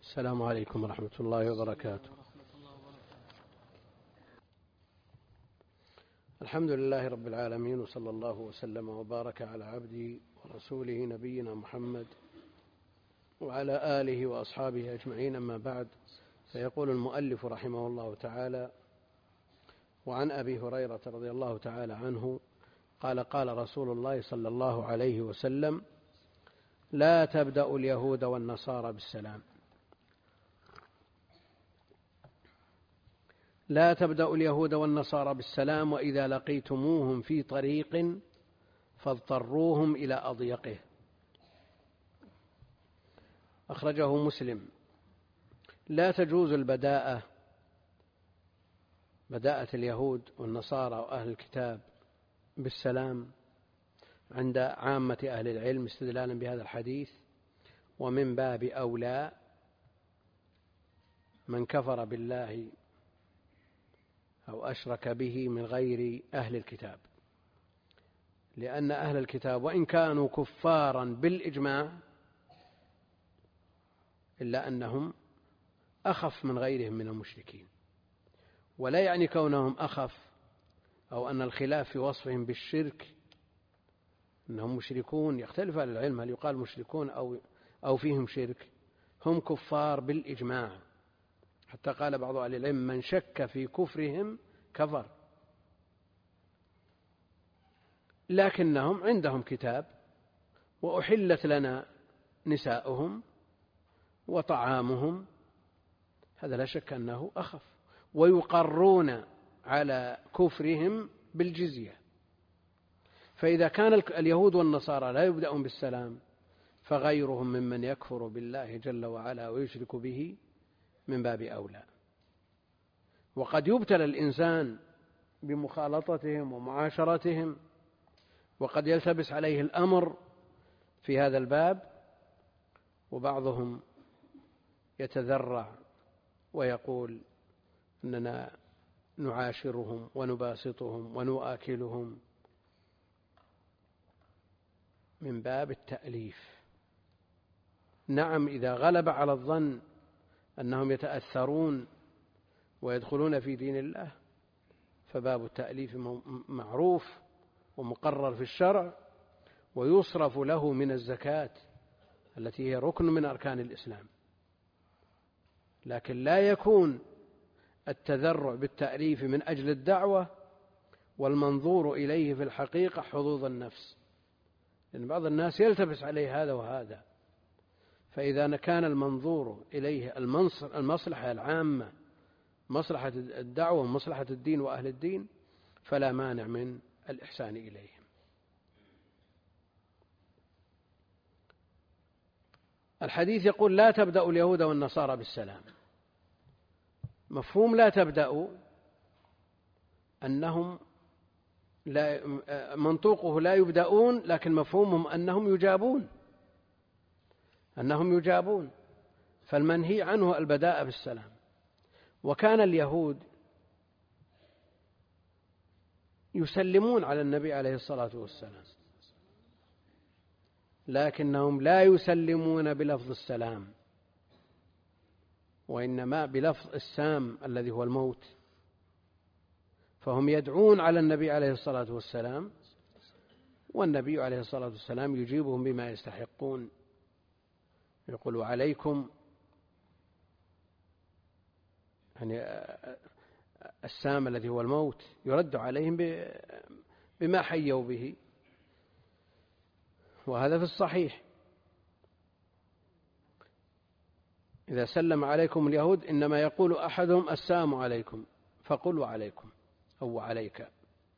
السلام عليكم ورحمة الله وبركاته. الحمد لله رب العالمين، وصلى الله وسلم وبارك على عبده ورسوله نبينا محمد وعلى آله وأصحابه أجمعين، أما بعد. فيقول المؤلف رحمه الله تعالى: وعن أبي هريرة رضي الله تعالى عنه قال: قال رسول الله صلى الله عليه وسلم: لا تبدأ اليهود والنصارى بالسلام. لا تبدأ اليهود والنصارى بالسلام، وإذا لقيتموهم في طريق فاضطروهم إلى أضيقه. أخرجه مسلم. لا تجوز بداءة اليهود والنصارى وأهل الكتاب بالسلام عند عامة أهل العلم استدلالا بهذا الحديث، ومن باب أولى من كفر بالله أو أشرك به من غير أهل الكتاب، لأن أهل الكتاب وإن كانوا كفارا بالإجماع إلا أنهم أخف من غيرهم من المشركين. ولا يعني كونهم أخف أو أن الخلاف في وصفهم بالشرك أنهم مشركون، يختلف أهل العلم هل يقال مشركون أو فيهم شرك. هم كفار بالإجماع، حتى قال بعض أهل العلم: من شك في كفرهم كفر. لكنهم عندهم كتاب، وأحلت لنا نساؤهم وطعامهم، هذا لا شك أنه أخف، ويقرون على كفرهم بالجزية. فإذا كان اليهود والنصارى لا يبدأون بالسلام، فغيرهم ممن يكفر بالله جل وعلا ويشرك به من باب أولى. وقد يبتلى الإنسان بمخالطتهم ومعاشرتهم، وقد يلتبس عليه الأمر في هذا الباب، وبعضهم يتذرع ويقول أننا نعاشرهم ونباسطهم ونؤكلهم من باب التأليف. نعم، إذا غلب على الظن أنهم يتأثرون ويدخلون في دين الله فباب التأليف معروف ومقرر في الشرع، ويصرف له من الزكاة التي هي ركن من أركان الإسلام. لكن لا يكون التذرع بالتأليف من أجل الدعوة والمنظور إليه في الحقيقة حظوظ النفس، لأن بعض الناس يلتبس عليه هذا وهذا. فإذا كان المنظور إليه المصلحة العامة، مصلحة الدعوة ومصلحة الدين وأهل الدين، فلا مانع من الإحسان إليهم. الحديث يقول: لا تبدأ اليهود والنصارى بالسلام. مفهوم لا تبدأ أنهم منطوقه لا يبدأون، لكن مفهومهم أنهم يجابون، فالمنهي عنه البداء بالسلام. وكان اليهود يسلمون على النبي عليه الصلاة والسلام، لكنهم لا يسلمون بلفظ السلام، وإنما بلفظ السام الذي هو الموت. فهم يدعون على النبي عليه الصلاة والسلام، والنبي عليه الصلاة والسلام يجيبهم بما يستحقون، يقول: عليكم، يعني السام الذي هو الموت يرد عليهم بما حيوا به، وهذا في الصحيح. إذا سلم عليكم اليهود إنما يقول أحدهم: السلام عليكم، فقل وعليكم أو وعليك.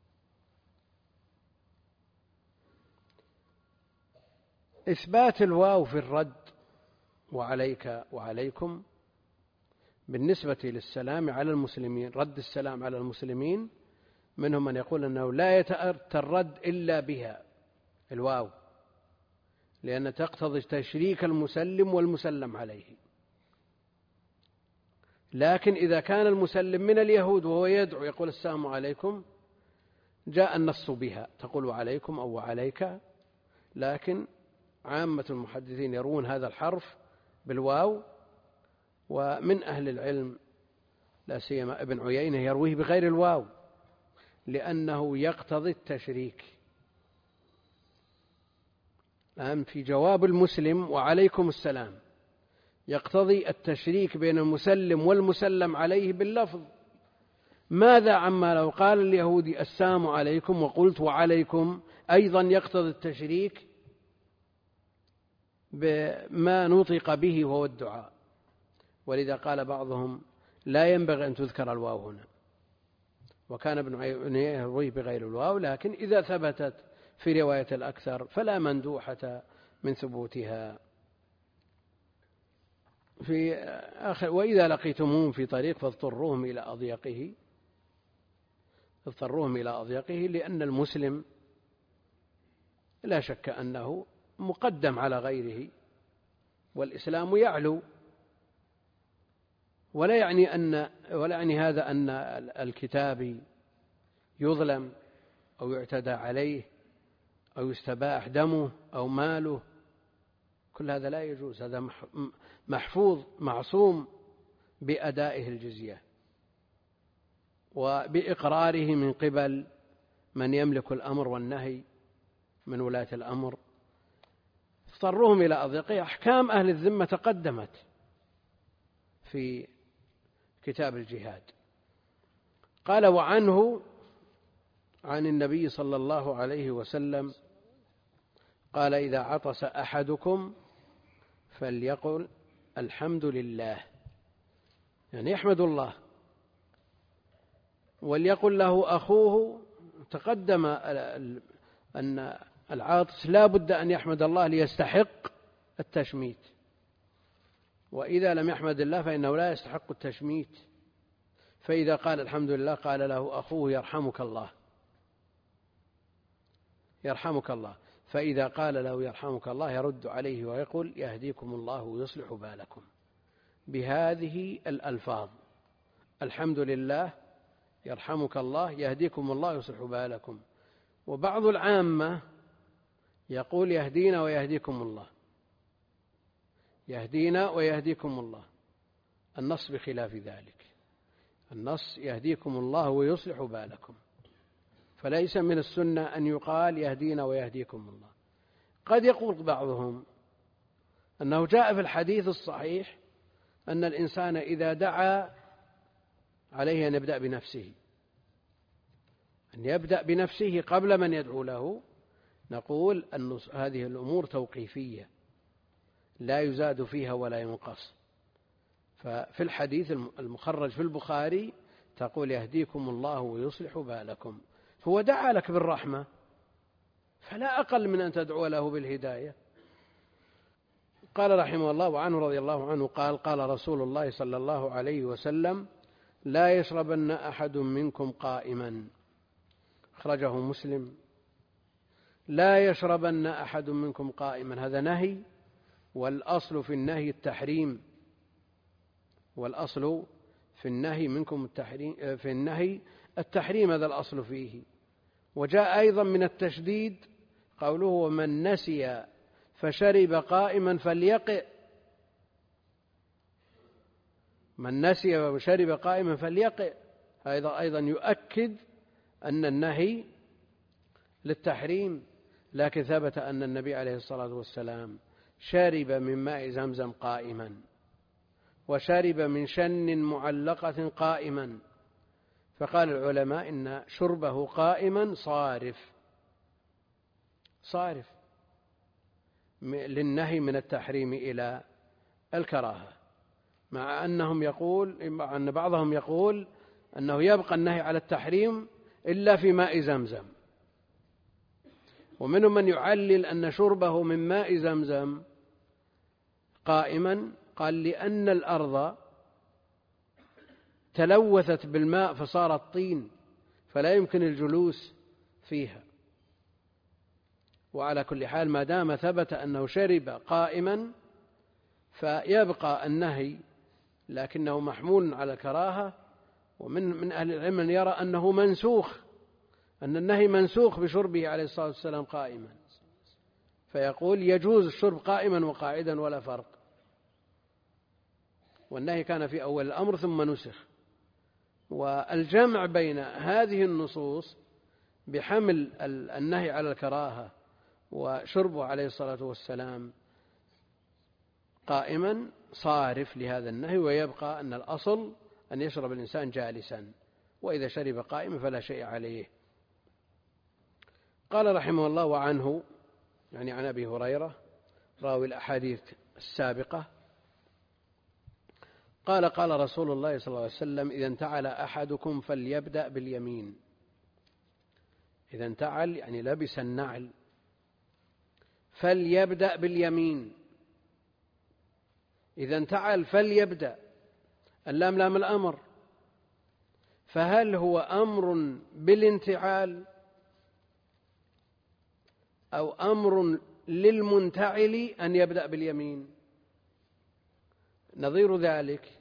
إثبات الواو في الرد وعليك وعليكم بالنسبة للسلام على المسلمين، رد السلام على المسلمين، منهم من يقول أنه لا يتأتى الرد إلا بها الواو، لأن تقتضي تشريك المسلم والمسلم عليه. لكن إذا كان المسلم من اليهود وهو يدعو يقول: السلام عليكم، جاء النص بها، تقول وعليكم أو وعليك. لكن عامة المحدثين يروون هذا الحرف بالواو ومن أهل العلم لا سيما ابن عيينة يرويه بغير الواو لأنه يقتضي التشريك. في جواب المسلم وعليكم السلام يقتضي التشريك بين المسلم والمسلم عليه باللفظ. ماذا عما لو قال اليهودي السلام عليكم وقلت وعليكم؟ أيضا يقتضي التشريك بما نطق به وهو الدعاء. ولذا قال بعضهم لا ينبغي أن تذكر الواو هنا، وكان ابن عيينة يرويه بغير الواو، لكن إذا ثبتت في رواية الأكثر فلا مندوحة من ثبوتها. وإذا لقيتموهم في طريق فاضطروهم إلى أضيقه، لأن المسلم لا شك أنه مقدم على غيره، والإسلام يعلو، ولا يعني هذا أن الكتابي يظلم أو يعتدى عليه أو يستباح دمه أو ماله، كل هذا لا يجوز. هذا محفوظ معصوم بأدائه الجزية وبإقراره من قبل من يملك الأمر والنهي من ولاة الأمر. اضطروهم إلى أضيقه. أحكام أهل الذمة تقدمت في كتاب الجهاد. قال وعنه عن النبي صلى الله عليه وسلم قال إذا عطس أحدكم فليقل الحمد لله، يعني يحمد الله. وليقل له أخوه، تقدم أن العاطس لا بد أن يحمد الله ليستحق التشميت، وإذا لم يحمد الله فإنه لا يستحق التشميت. فإذا قال الحمد لله قال له أخوه يرحمك الله، يرحمك الله. فإذا قال له يرحمك الله يرد عليه ويقول يهديكم الله ويصلح بالكم، بهذه الألفاظ: الحمد لله، يرحمك الله، يهديكم الله ويصلح بالكم. وبعض العامة يقول يهدينا ويهديكم الله، يهدينا ويهديكم الله. النص بخلاف ذلك، النص يهديكم الله ويصلح بالكم، فليس من السنة أن يقال يهدينا ويهديكم الله. قد يقول بعضهم أنه جاء في الحديث الصحيح أن الإنسان إذا دعا عليه أن يبدأ بنفسه، أن يبدأ بنفسه قبل من يدعو له. نقول أن هذه الأمور توقيفية لا يزاد فيها ولا ينقص. ففي الحديث المخرج في البخاري تقول يهديكم الله ويصلح بالكم، هو دعا لك بالرحمة، فلا أقل من أن تدعو له بالهداية. قال رحمه الله وعنه رضي الله عنه قال قال رسول الله صلى الله عليه وسلم لا يشربن أحد منكم قائما، أخرجه مسلم. لا يشربن أحد منكم قائما، هذا نهي، والأصل في النهي التحريم، والأصل في النهي منكم التحريم، في النهي التحريم، هذا الأصل فيه. وجاء أيضا من التشديد قوله ومن نسي فشرب قائما فليقئ، من نسي وشرب قائما فليقئ. هذا أيضا يؤكد أن النهي للتحريم، لكن ثبت أن النبي عليه الصلاة والسلام شرب من ماء زمزم قائما، وشرب من شن معلقة قائما، فقال العلماء إن شربه قائما صارف للنهي من التحريم إلى الكراهة، مع أن بعضهم يقول أنه يبقى النهي على التحريم إلا في ماء زمزم. ومنهم من يعلل أن شربه من ماء زمزم قائما قال لأن الأرض تلوثت بالماء فصارت طين، فلا يمكن الجلوس فيها. وعلى كل حال ما دام ثبت أنه شرب قائما فيبقى النهي، لكنه محمول على الكراهة. ومن أهل العلم من يرى أنه منسوخ، أن النهي منسوخ بشربه عليه الصلاة والسلام قائما، فيقول يجوز الشرب قائما وقاعدا ولا فرق. والنهي كان في أول الأمر ثم نسخ. والجمع بين هذه النصوص بحمل النهي على الكراهة وشربه عليه الصلاة والسلام قائما صارف لهذا النهي، ويبقى أن الأصل أن يشرب الإنسان جالسا، وإذا شرب قائما فلا شيء عليه. قال رحمه الله: وعنه، يعني عن أبي هريرة راوي الأحاديث السابقة، قال: قال رسول الله صلى الله عليه وسلم: إذا انتعل أحدكم فليبدأ باليمين. إذا انتعل يعني لبس النعل، فليبدأ باليمين. إذا انتعل فليبدأ، اللام لام الأمر، فهل هو أمر بالانتعال أو أمر للمنتعل أن يبدأ باليمين؟ نظير ذلك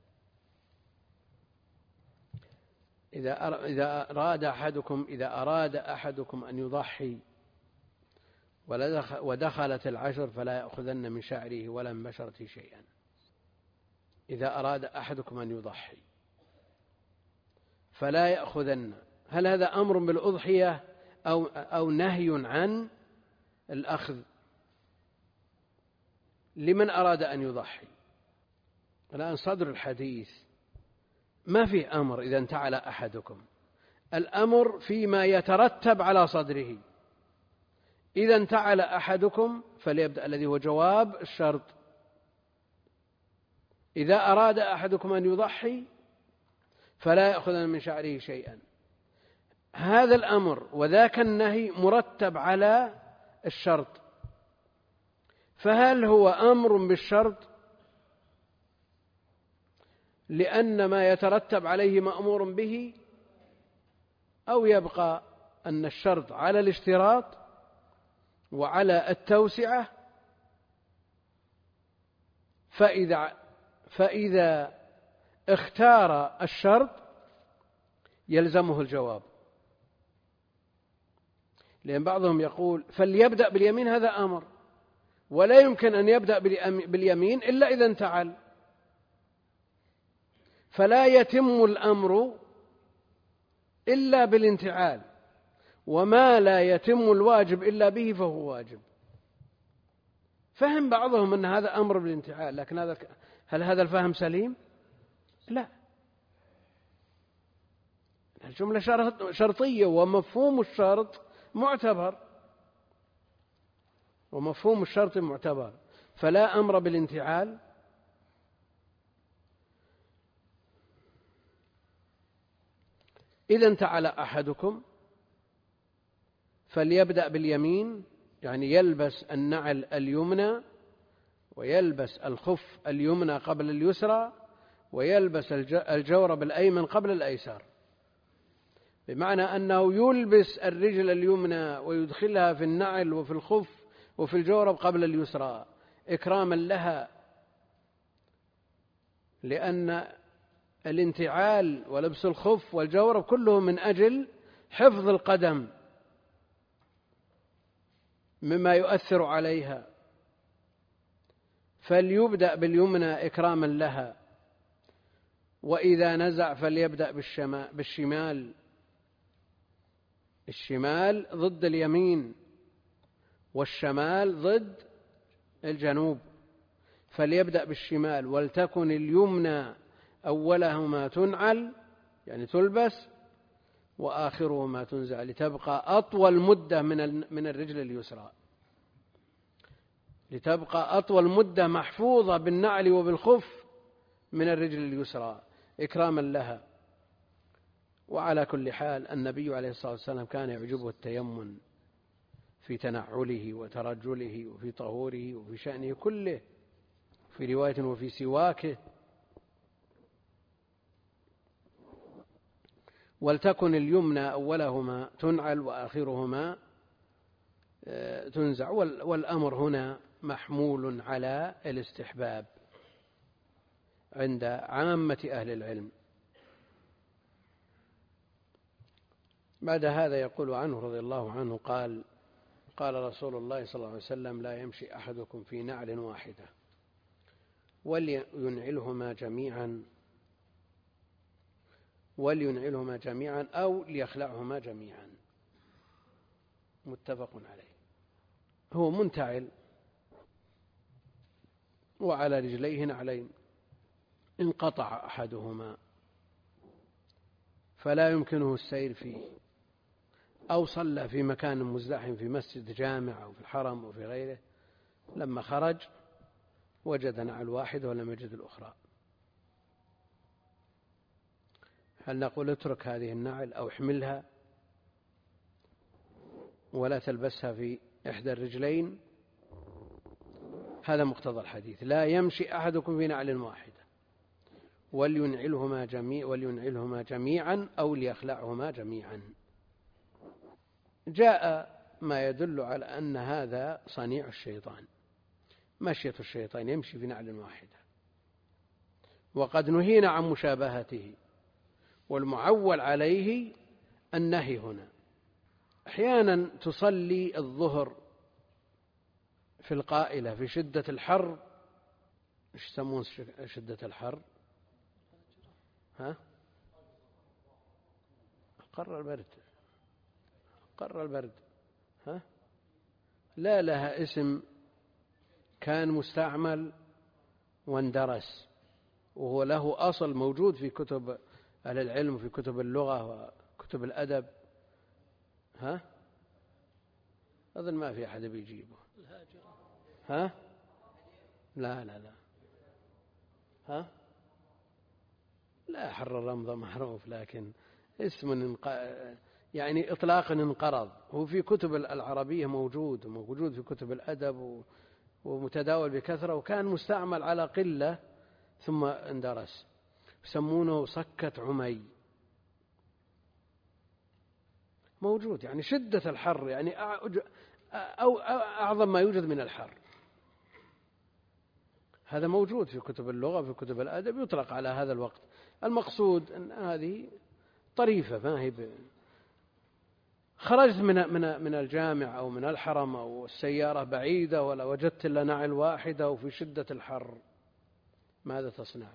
إذا أراد أحدكم أن يضحي ودخلت العشر فلا يأخذن من شعره ولا من بشرته شيئا. إذا أراد أحدكم أن يضحي فلا يأخذن، هل هذا أمر بالأضحية أو نهي عن الأخذ لمن أراد أن يضحي؟ الآن صدر الحديث ما فيه أمر إذا انتعل أحدكم، الأمر فيما يترتب على صدره. إذا انتعل أحدكم فليبدأ، الذي هو جواب الشرط. إذا أراد أحدكم أن يضحي فلا يأخذن من شعره شيئا. هذا الأمر وذاك النهي مرتب على الشرط، فهل هو أمر بالشرط لأن ما يترتب عليه مأمور به، أو يبقى أن الشرط على الاشتراط وعلى التوسعة؟ فإذا اختار الشرط يلزمه الجواب، لأن بعضهم يقول فليبدأ باليمين، هذا أمر ولا يمكن أن يبدأ باليمين إلا إذا انتعل، فلا يتم الأمر إلا بالانتعال، وما لا يتم الواجب إلا به فهو واجب. فهم بعضهم أن هذا أمر بالانتعال، لكن هل هذا الفهم سليم؟ لا، الجملة شرطية ومفهوم الشرط معتبر، فلا أمر بالانتعال. إذا انتعل أحدكم فليبدأ باليمين، يعني يلبس النعل اليمنى ويلبس الخف اليمنى قبل اليسرى، ويلبس الجورب الأيمن قبل الأيسر، بمعنى أنه يلبس الرجل اليمنى ويدخلها في النعل وفي الخف وفي الجورب قبل اليسرى إكراما لها، لأن الانتعال ولبس الخف والجورب كله من أجل حفظ القدم مما يؤثر عليها، فليبدأ باليمنى إكراما لها. وإذا نزع فليبدأ بالشمال، الشمال ضد اليمين والشمال ضد الجنوب، فليبدأ بالشمال. ولتكن اليمنى أولهما تنعل، يعني تلبس، وآخرهما تنزع، لتبقى أطول مدة من الرجل اليسرى، لتبقى أطول مدة محفوظة بالنعل وبالخف من الرجل اليسرى إكراما لها. وعلى كل حال النبي عليه الصلاة والسلام كان يعجبه التيمن في تنعله وترجله وفي طهوره وفي شأنه كله، في رواية وفي سواكه. ولتكن اليمنى أولهما تنعل وآخرهما تنزع، والأمر هنا محمول على الاستحباب عند عامة أهل العلم. بعد هذا يقول عنه رضي الله عنه قال: قال رسول الله صلى الله عليه وسلم: لا يمشي أحدكم في نعل واحدة ولينعلهما جميعا أو ليخلعهما جميعا، متفق عليه. هو منتعل وعلى رجليه نعلين، انقطع أحدهما فلا يمكنه السير فيه، أو صلى في مكان مزدحم في مسجد جامع أو في الحرم أو في غيره، لما خرج وجد نعل واحدة ولم يجد الأخرى، هل نقول اترك هذه النعل أو احملها ولا تلبسها في إحدى الرجلين؟ هذا مقتضى الحديث: لا يمشي أحدكم في نعل واحدة، ولينعلهما جميعا أو ليخلعهما جميعا. جاء ما يدل على أن هذا صنيع الشيطان، مشية الشيطان، يمشي في نعل واحدة، وقد نهينا عن مشابهته، والمعول عليه النهي هنا. أحيانا تصلي الظهر في القائلة في شدة الحر، إيش يسمون شدة الحر؟ قر البرد. لا لها اسم كان مستعمل واندرس، وهو له أصل موجود في كتب أهل العلم وفي كتب اللغة وكتب الأدب. أظن ما في أحد بيجيبه. لا لا، حر الرمضة معروف، لكن اسم يعني إطلاقا انقرض. هو في كتب العربية موجود في كتب الأدب ومتداول بكثرة، وكان مستعمل على قلة ثم اندرس. يسمونه صكة عمي، موجود، يعني شدة الحر، يعني أو أعظم ما يوجد من الحر. هذا موجود في كتب اللغة وفي كتب الأدب، يطلق على هذا الوقت. المقصود أن هذه طريفة، ما هي خرجت من الجامع أو من الحرم أو السيارة بعيدة ولا وجدت إلا نعل واحدة وفي شدة الحر، ماذا تصنع؟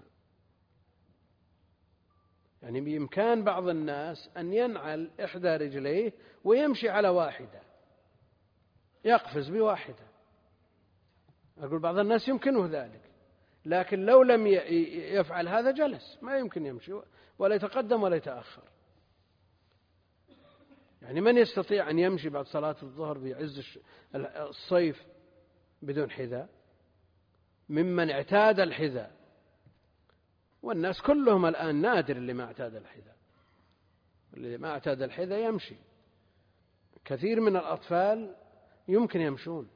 يعني بإمكان بعض الناس أن ينعل إحدى رجليه ويمشي على واحدة، يقفز بواحدة. أقول بعض الناس يمكنه ذلك، لكن لو لم يفعل هذا جلس، ما يمكن يمشي ولا يتقدم ولا يتأخر. يعني من يستطيع أن يمشي بعد صلاة الظهر في عز الصيف بدون حذاء؟ ممن اعتاد الحذاء، والناس كلهم الآن نادر اللي ما اعتاد الحذاء. اللي ما اعتاد الحذاء يمشي. كثير من الأطفال يمكن يمشون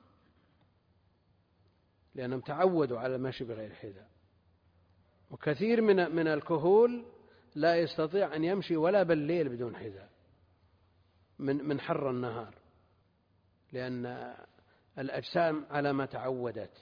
لأنهم تعودوا على المشي بغير حذاء، وكثير من الكهول لا يستطيع أن يمشي ولا بالليل بدون حذاء من حر النهار، لأن الأجسام على ما تعودت،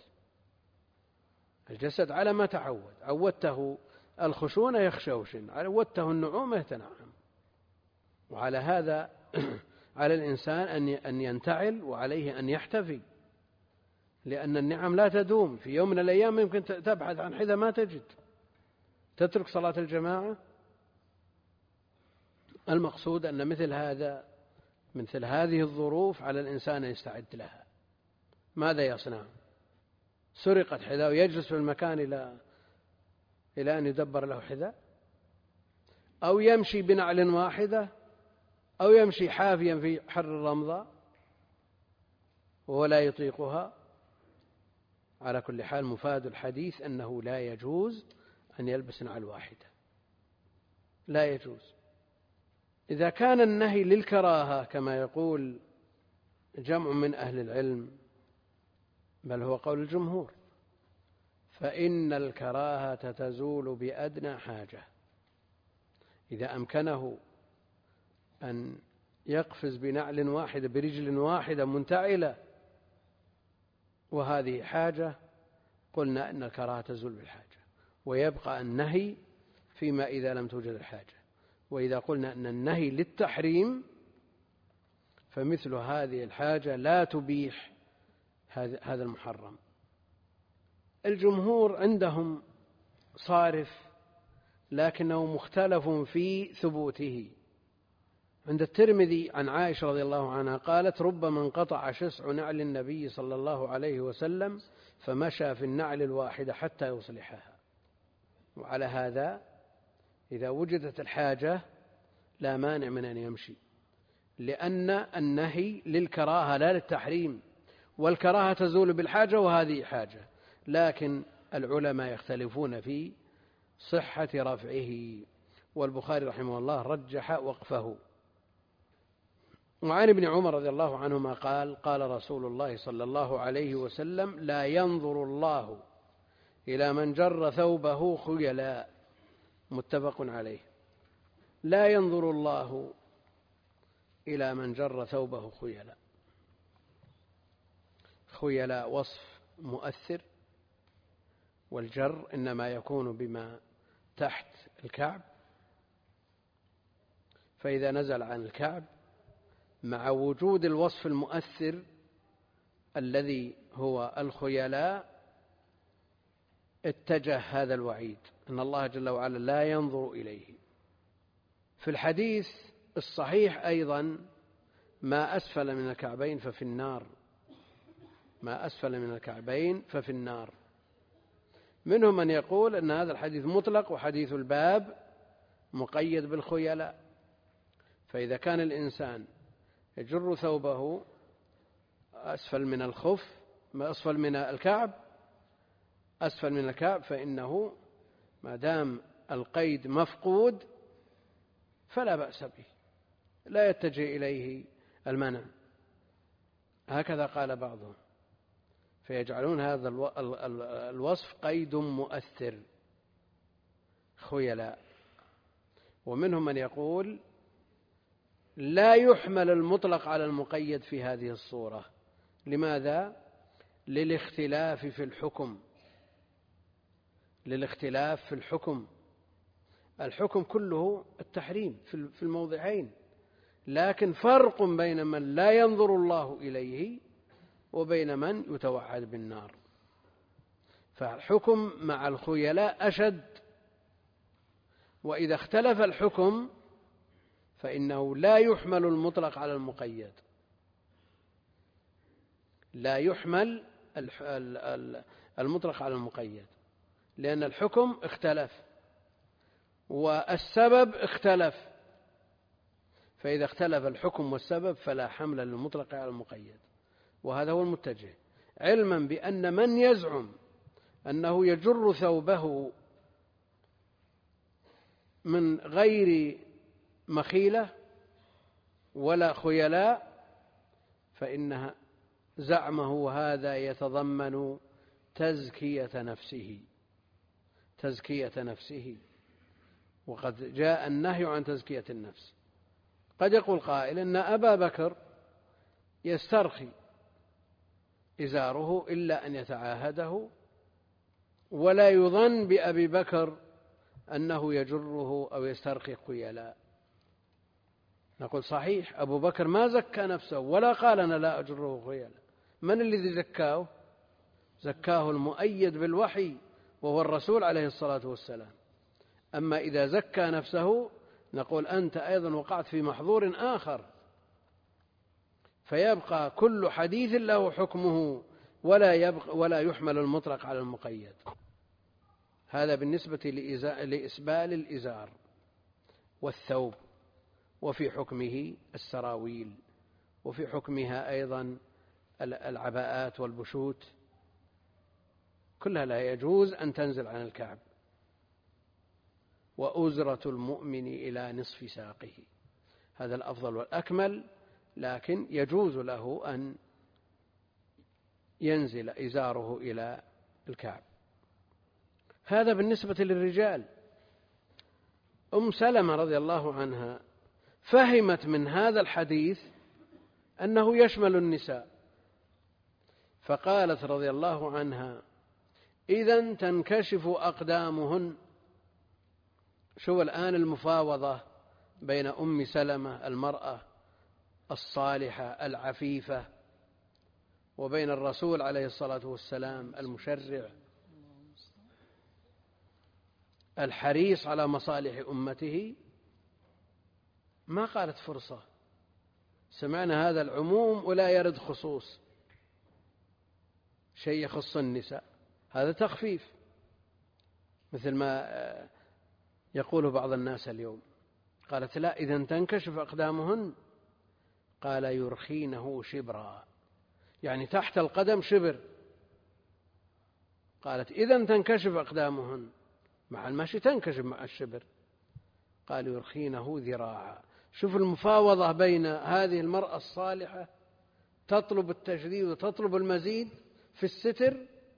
الجسد على ما تعود. عودته الخشونة يخشوشن، عودته النعومة يتنعم. وعلى هذا على الإنسان أن ينتعل، وعليه أن يحتفي، لأن النعم لا تدوم. في يوم من الأيام يمكن تبحث عن حذاء ما تجد، تترك صلاة الجماعة. المقصود أن مثل هذه الظروف على الإنسان أن يستعد لها. ماذا يصنع؟ سرقت حذاء يجلس في المكان إلى أن يدبر له حذاء، أو يمشي بنعل واحدة، أو يمشي حافيا في حر الرمضاء وهو لا يطيقها. على كل حال مفاد الحديث أنه لا يجوز أن يلبس نعل واحدة، لا يجوز. إذا كان النهي للكراهة كما يقول جمع من أهل العلم، بل هو قول الجمهور، فإن الكراهة تزول بأدنى حاجة. إذا أمكنه أن يقفز بنعل واحدة برجل واحدة منتعلة وهذه حاجة، قلنا أن الكراهة تزول بالحاجة، ويبقى النهي فيما إذا لم توجد الحاجة. وإذا قلنا أن النهي للتحريم فمثل هذه الحاجة لا تبيح هذا المحرم، الجمهور عندهم صارف لكنه مختلف في ثبوته. عند الترمذي عن عائشة رضي الله عنها قالت: ربما انقطع شسع نعل النبي صلى الله عليه وسلم فمشى في النعل الواحدة حتى يصلحها. وعلى هذا إذا وجدت الحاجة لا مانع من أن يمشي، لأن النهي للكراهة لا للتحريم، والكراهة تزول بالحاجة وهذه حاجة، لكن العلماء يختلفون في صحة رفعه، والبخاري رحمه الله رجح وقفه. وعن ابن عمر رضي الله عنهما قال: قال رسول الله صلى الله عليه وسلم: لا ينظر الله إلى من جر ثوبه خيلاء. متفق عليه. لا ينظر الله إلى من جر ثوبه خيلاء. خيلاء وصف مؤثر، والجر إنما يكون بما تحت الكعب، فإذا نزل عن الكعب مع وجود الوصف المؤثر الذي هو الخيلاء اتجه هذا الوعيد أن الله جل وعلا لا ينظر إليه. في الحديث الصحيح أيضا: ما أسفل من الكعبين ففي النار. ما أسفل من الكعبين ففي النار. منهم من يقول أن هذا الحديث مطلق وحديث الباب مقيد بالخيلاء، فإذا كان الإنسان يجر ثوبه أسفل من الخف، أسفل من الكعب، أسفل من الكعب، فإنه ما دام القيد مفقود فلا بأس به، لا يتجه إليه المنع. هكذا قال بعضهم، فيجعلون هذا الوصف قيد مؤثر خيلاء. ومنهم من يقول: لا يحمل المطلق على المقيد في هذه الصورة. لماذا؟ للاختلاف في الحكم. للاختلاف في الحكم. الحكم كله التحريم في الموضعين، لكن فرق بين من لا ينظر الله إليه وبين من يتوعد بالنار. فالحكم مع الخيلاء أشد، وإذا اختلف الحكم فإنه لا يحمل المطلق على المقيد. لا يحمل المطلق على المقيد، لأن الحكم اختلف والسبب اختلف، فإذا اختلف الحكم والسبب فلا حمل للمطلق على المقيد. وهذا هو المتجه، علما بأن من يزعم أنه يجر ثوبه من غير مخيلة ولا خيلاء فإنها زعمه هذا يتضمن تزكية نفسه، وقد جاء النهي عن تزكية النفس. قد يقول قائل إن أبا بكر يسترخي إزاره إلا أن يتعاهده، ولا يظن بأبي بكر أنه يجره أو يسترخي خيلاء. نقول صحيح، أبو بكر ما زكى نفسه ولا قال أنا لا أجره خيلاء. من الذي زكاه؟ زكاه المؤيد بالوحي وهو الرسول عليه الصلاة والسلام. أما إذا زكى نفسه نقول أنت أيضا وقعت في محظور آخر، فيبقى كل حديث له حكمه ولا يحمل المطلق على المقيد. هذا بالنسبة لإسبال الإزار والثوب، وفي حكمه السراويل، وفي حكمها أيضا العباءات والبشوت، كلها لا يجوز أن تنزل عن الكعب. وأزرة المؤمن إلى نصف ساقه، هذا الأفضل والأكمل، لكن يجوز له أن ينزل إزاره إلى الكعب. هذا بالنسبة للرجال. أم سلمة رضي الله عنها فهمت من هذا الحديث أنه يشمل النساء، فقالت رضي الله عنها: إذن تنكشف أقدامهن. شو الآن المفاوضة بين أم سلمة المرأة الصالحة العفيفة وبين الرسول عليه الصلاة والسلام المشرع الحريص على مصالح أمته، ما قالت فرصة. سمعنا هذا العموم ولا يرد خصوص، شيء يخص النساء، هذا تخفيف، مثل ما يقوله بعض الناس اليوم. قالت لا، إذا تنكشف أقدامهن، قال يرخينه شبرا، يعني تحت القدم شبر. قالت إذا تنكشف أقدامهن، مع المشي تنكشف مع الشبر. قال يرخينه ذراعا. شوف المفاوضة بين هذه المرأة الصالحة تطلب التجديد وتطلب المزيد في الستر،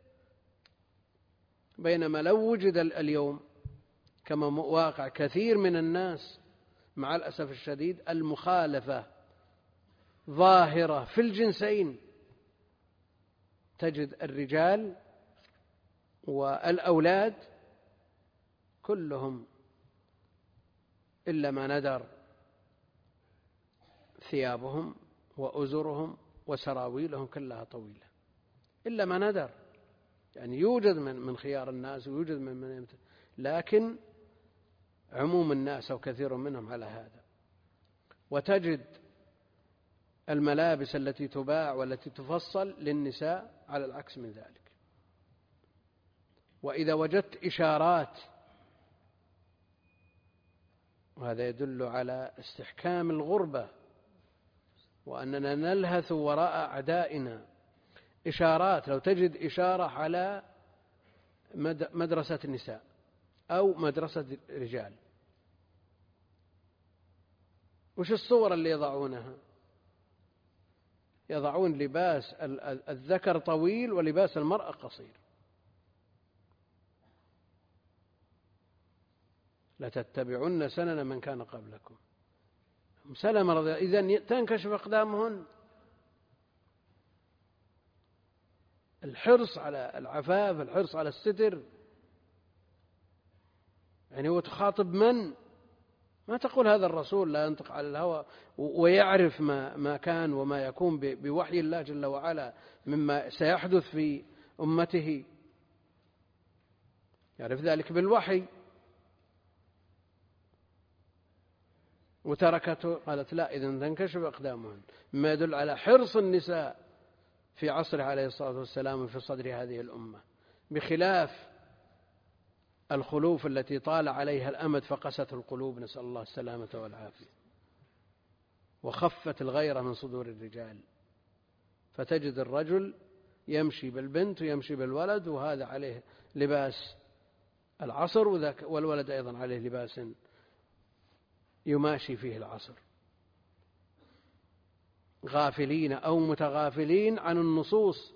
بينما لو وجد اليوم كما واقع كثير من الناس مع الأسف الشديد المخالفة ظاهرة في الجنسين، تجد الرجال والأولاد كلهم إلا ما ندر ثيابهم وأزرهم وسراويلهم كلها طويلة، إلا ما ندر. يعني يوجد من خيار الناس ويوجد من لكن عموم الناس أو كثير منهم على هذا. وتجد الملابس التي تباع والتي تفصل للنساء على العكس من ذلك. وإذا وجدت إشارات، وهذا يدل على استحكام الغربة وأننا نلهث وراء أعدائنا، إشارات، لو تجد إشارة على مدرسة النساء أو مدرسة رجال، وش الصور اللي يضعونها؟ يضعون لباس الذكر طويل ولباس المرأة قصير. لتتبعن سنن من كان قبلكم. سلمة رضي الله، إذن تنكشف أقدامهن. الحرص على العفاف، الحرص على الستر. يعني هو تخاطب من؟ ما تقول هذا الرسول لا ينطق على الهوى ويعرف ما كان وما يكون بوحي الله جل وعلا مما سيحدث في أمته، يعرف ذلك بالوحي. وتركته، قالت لا، إذن تنكشف أقدامهن، مما يدل على حرص النساء في عصره عليه الصلاة والسلام وفي صدر هذه الأمة، بخلاف الخلوف التي طال عليها الأمد فقست القلوب، نسأل الله السلامة والعافية، وخفت الغيرة من صدور الرجال. فتجد الرجل يمشي بالبنت ويمشي بالولد، وهذا عليه لباس العصر، والولد أيضا عليه لباس يماشي فيه العصر، غافلين أو متغافلين عن النصوص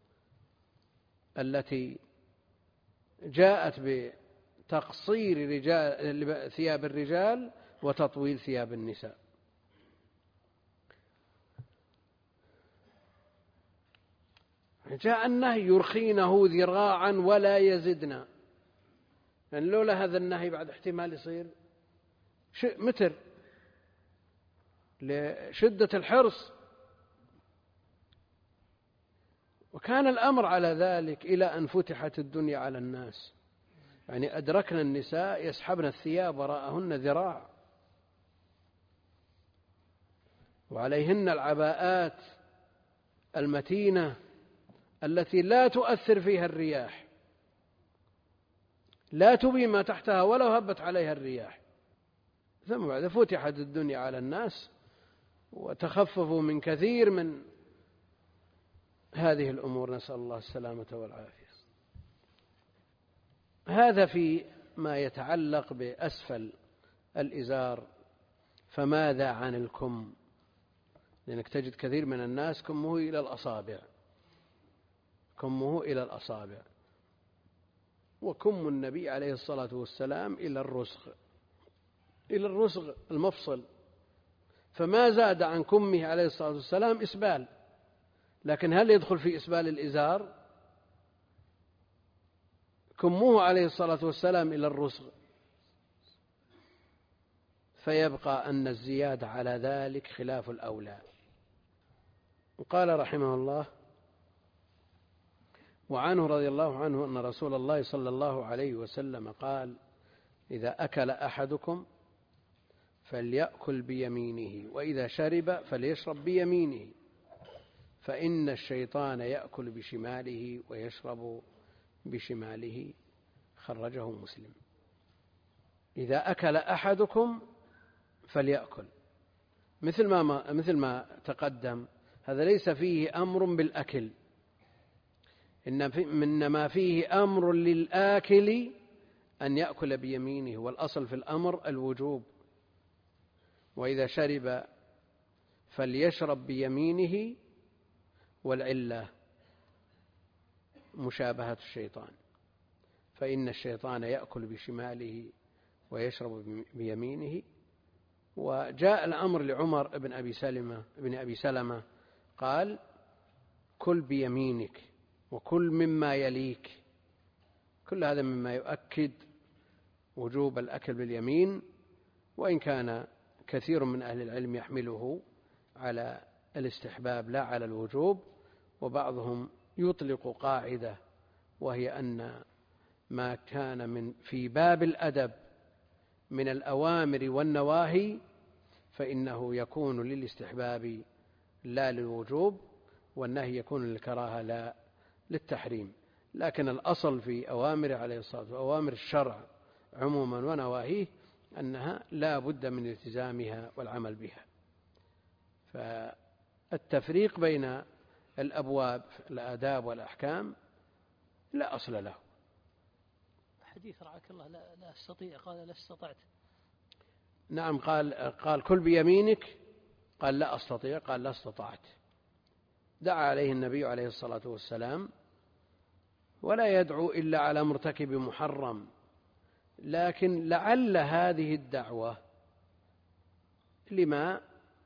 التي جاءت بتقصير ثياب الرجال وتطويل ثياب النساء. جاء النهي يرخينه ذراعا ولا يزدنا، يعني لولا هذا النهي بعد احتمال يصير متر لشدة الحرص. وكان الأمر على ذلك إلى أن فتحت الدنيا على الناس، يعني أدركنا النساء يسحبن الثياب وراءهن ذراع، وعليهن العباءات المتينة التي لا تؤثر فيها الرياح، لا تبي ما تحتها ولو هبت عليها الرياح. ثم بعد فتحت الدنيا على الناس وتخففوا من كثير من هذه الأمور، نسأل الله السلامة والعافية. هذا في ما يتعلق بأسفل الإزار. فماذا عن الكم؟ لأنك تجد كثير من الناس كمه إلى الأصابع، كمه إلى الأصابع، وكم النبي عليه الصلاة والسلام إلى الرسغ، إلى الرسغ المفصل، فما زاد عن كمه عليه الصلاة والسلام إسبال. لكن هل يدخل في إسبال الإزار؟ كمه عليه الصلاة والسلام إلى الرسغ، فيبقى أن الزيادة على ذلك خلاف الأولى. وقال رحمه الله: وعنه رضي الله عنه أن رسول الله صلى الله عليه وسلم قال: إذا أكل أحدكم فليأكل بيمينه، وإذا شرب فليشرب بيمينه، فإن الشيطان يأكل بشماله ويشرب بشماله. خرجه مسلم. إذا أكل أحدكم فليأكل، مثل ما تقدم، هذا ليس فيه أمر بالأكل، إنما فيه أمر للآكل أن يأكل بيمينه، والأصل في الأمر الوجوب. وإذا شرب فليشرب بيمينه، والعلة مشابهة الشيطان، فإن الشيطان يأكل بشماله ويشرب بيمينه. وجاء الأمر لعمر بن أبي سلمة قال: كل بيمينك وكل مما يليك. كل هذا مما يؤكد وجوب الأكل باليمين، وإن كان كثير من أهل العلم يحمله على الاستحباب لا على الوجوب، وبعضهم يطلق قاعدة، وهي أن ما كان في باب الأدب من الأوامر والنواهي فإنه يكون للاستحباب لا للوجوب، والنهي يكون للكراهة لا للتحريم. لكن الأصل في أوامر عليه الصلاة والسلام وأوامر الشرع عموما ونواهيه أنها لا بد من التزامها والعمل بها. فالتفريق بين الأبواب الآداب والأحكام لا أصل له. حديث رعاك الله لا أستطيع، قال لا استطعت. نعم، قال كل بيمينك، قال لا أستطيع، قال لا استطعت. دعا عليه النبي عليه الصلاة والسلام، ولا يدعو إلا على مرتكب محرم، لكن لعل هذه الدعوة لما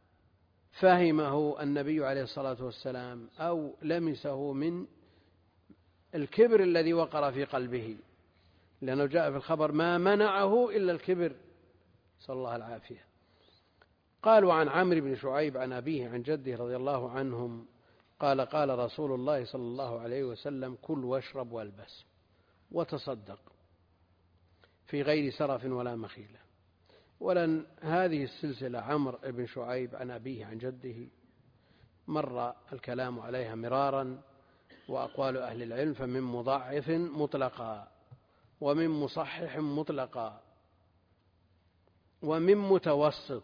فهمه النبي عليه الصلاة والسلام أو لمسه من الكبر الذي وقر في قلبه، لأنه جاء في الخبر: ما منعه إلا الكبر، صلى الله العافية. قالوا عن عمرو بن شعيب عن أبيه عن جده رضي الله عنهم قال: قال رسول الله صلى الله عليه وسلم: كل واشرب والبس وتصدق في غير سرف ولا مخيلة. ولن هذه السلسلة عمرو بن شعيب عن أبيه عن جده مر الكلام عليها مرارا، وأقوال أهل العلم فمن مضاعف مطلقا، ومن مصحح مطلقا، ومن متوسط،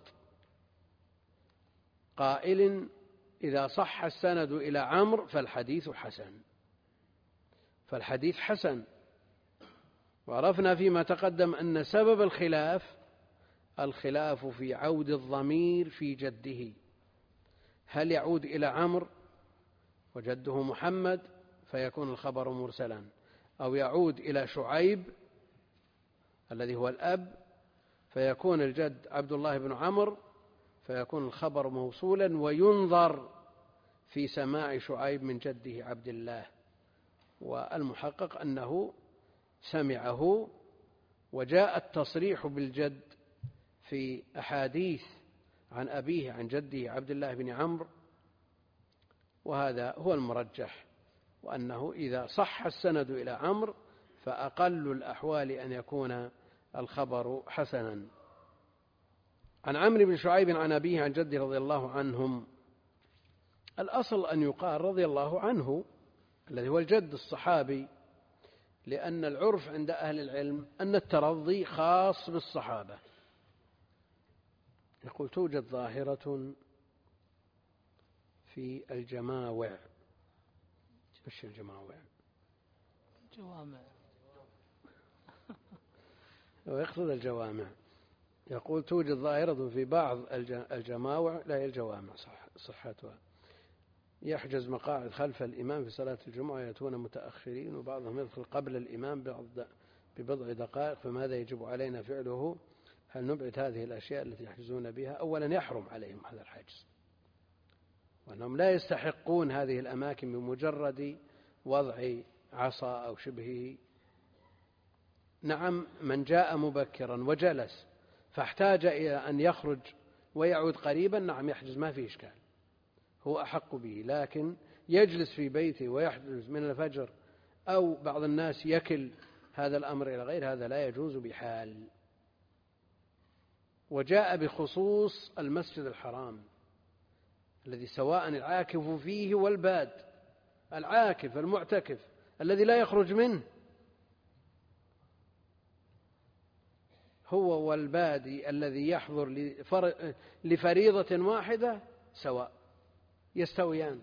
قائل: إذا صح السند إلى عمرو فالحديث حسن. فالحديث حسن. وعرفنا فيما تقدم أن سبب الخلاف في عود الضمير في جده، هل يعود إلى عمرو وجده محمد فيكون الخبر مرسلا، أو يعود إلى شعيب الذي هو الأب فيكون الجد عبد الله بن عمرو فيكون الخبر موصولا، وينظر في سماع شعيب من جده عبد الله. والمحقق أنه سمعه، وجاء التصريح بالجد في أحاديث عن أبيه عن جده عبد الله بن عمرو، وهذا هو المرجح، وأنه إذا صح السند إلى عمرو فأقل الأحوال أن يكون الخبر حسنا. عن عمرو بن شعيب عن أبيه عن جده رضي الله عنهم، الأصل أن يقال رضي الله عنه الذي هو الجد الصحابي، لأن العرف عند أهل العلم أن الترضي خاص بالصحابة. يقول: توجد ظاهرة في الجماوع. وش الجماوع؟ جوامع. ويقصد الجوامع. يقول: توجد ظاهرة في بعض الجماوع، لا هي الجوامع صحتها، يحجز مقاعد خلف الإمام في صلاة الجمعة ويأتون متأخرين، وبعضهم يدخل قبل الإمام ببضع دقائق، فماذا يجب علينا فعله؟ هل نبعد هذه الأشياء التي يحجزون بها؟ أولا يحرم عليهم هذا الحجز، وأنهم لا يستحقون هذه الأماكن بمجرد وضع عصا أو شبهه. نعم، من جاء مبكرا وجلس فاحتاج إلى أن يخرج ويعود قريبا، نعم يحجز، ما في إشكال، هو أحق به. لكن يجلس في بيته ويحجز من الفجر، أو بعض الناس يكل هذا الأمر إلى غير هذا، لا يجوز بحال. وجاء بخصوص المسجد الحرام الذي سواء العاكف فيه والباد. العاكف المعتكف الذي لا يخرج منه هو والبادي الذي يحضر لفريضة واحدة سواء، يستويان.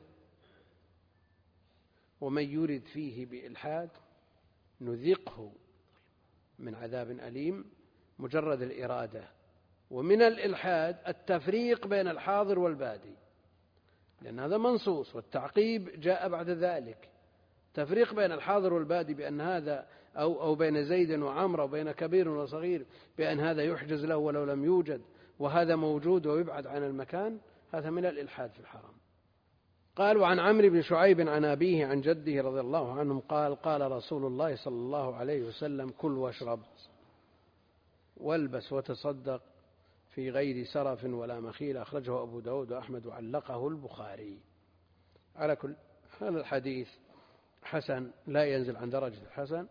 ومن يرد فيه بإلحاد نذقه من عذاب أليم. مجرد الإرادة. ومن الإلحاد التفريق بين الحاضر والبادي، لأن هذا منصوص، والتعقيب جاء بعد ذلك. تفريق بين الحاضر والبادي بأن هذا أو بين زيد وعمر أو بين كبير وصغير بأن هذا يحجز له ولو لم يوجد وهذا موجود ويبعد عن المكان، هذا من الإلحاد في الحرام. قال: وعن عمرو بن شعيب عن أبيه عن جده رضي الله عنهم قال: قال رسول الله صلى الله عليه وسلم: كل واشرب والبس وتصدق في غير سرف ولا مخيل. أخرجه أبو داود وأحمد وعلقه البخاري. على كل هذا الحديث حسن، لا ينزل عن درجة الحسن.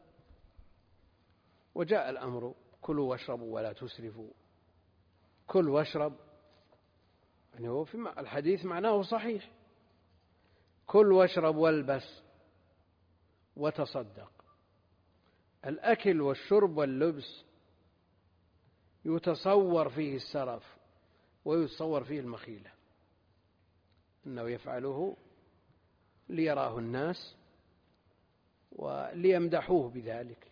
وجاء الأمر: كلوا واشربوا ولا تسرفوا. كل واشرب يعني هو في الحديث معناه صحيح. كل واشرب والبس وتصدق. الأكل والشرب واللبس يتصور فيه السرف ويتصور فيه المخيلة، أنه يفعله ليراه الناس وليمدحوه بذلك.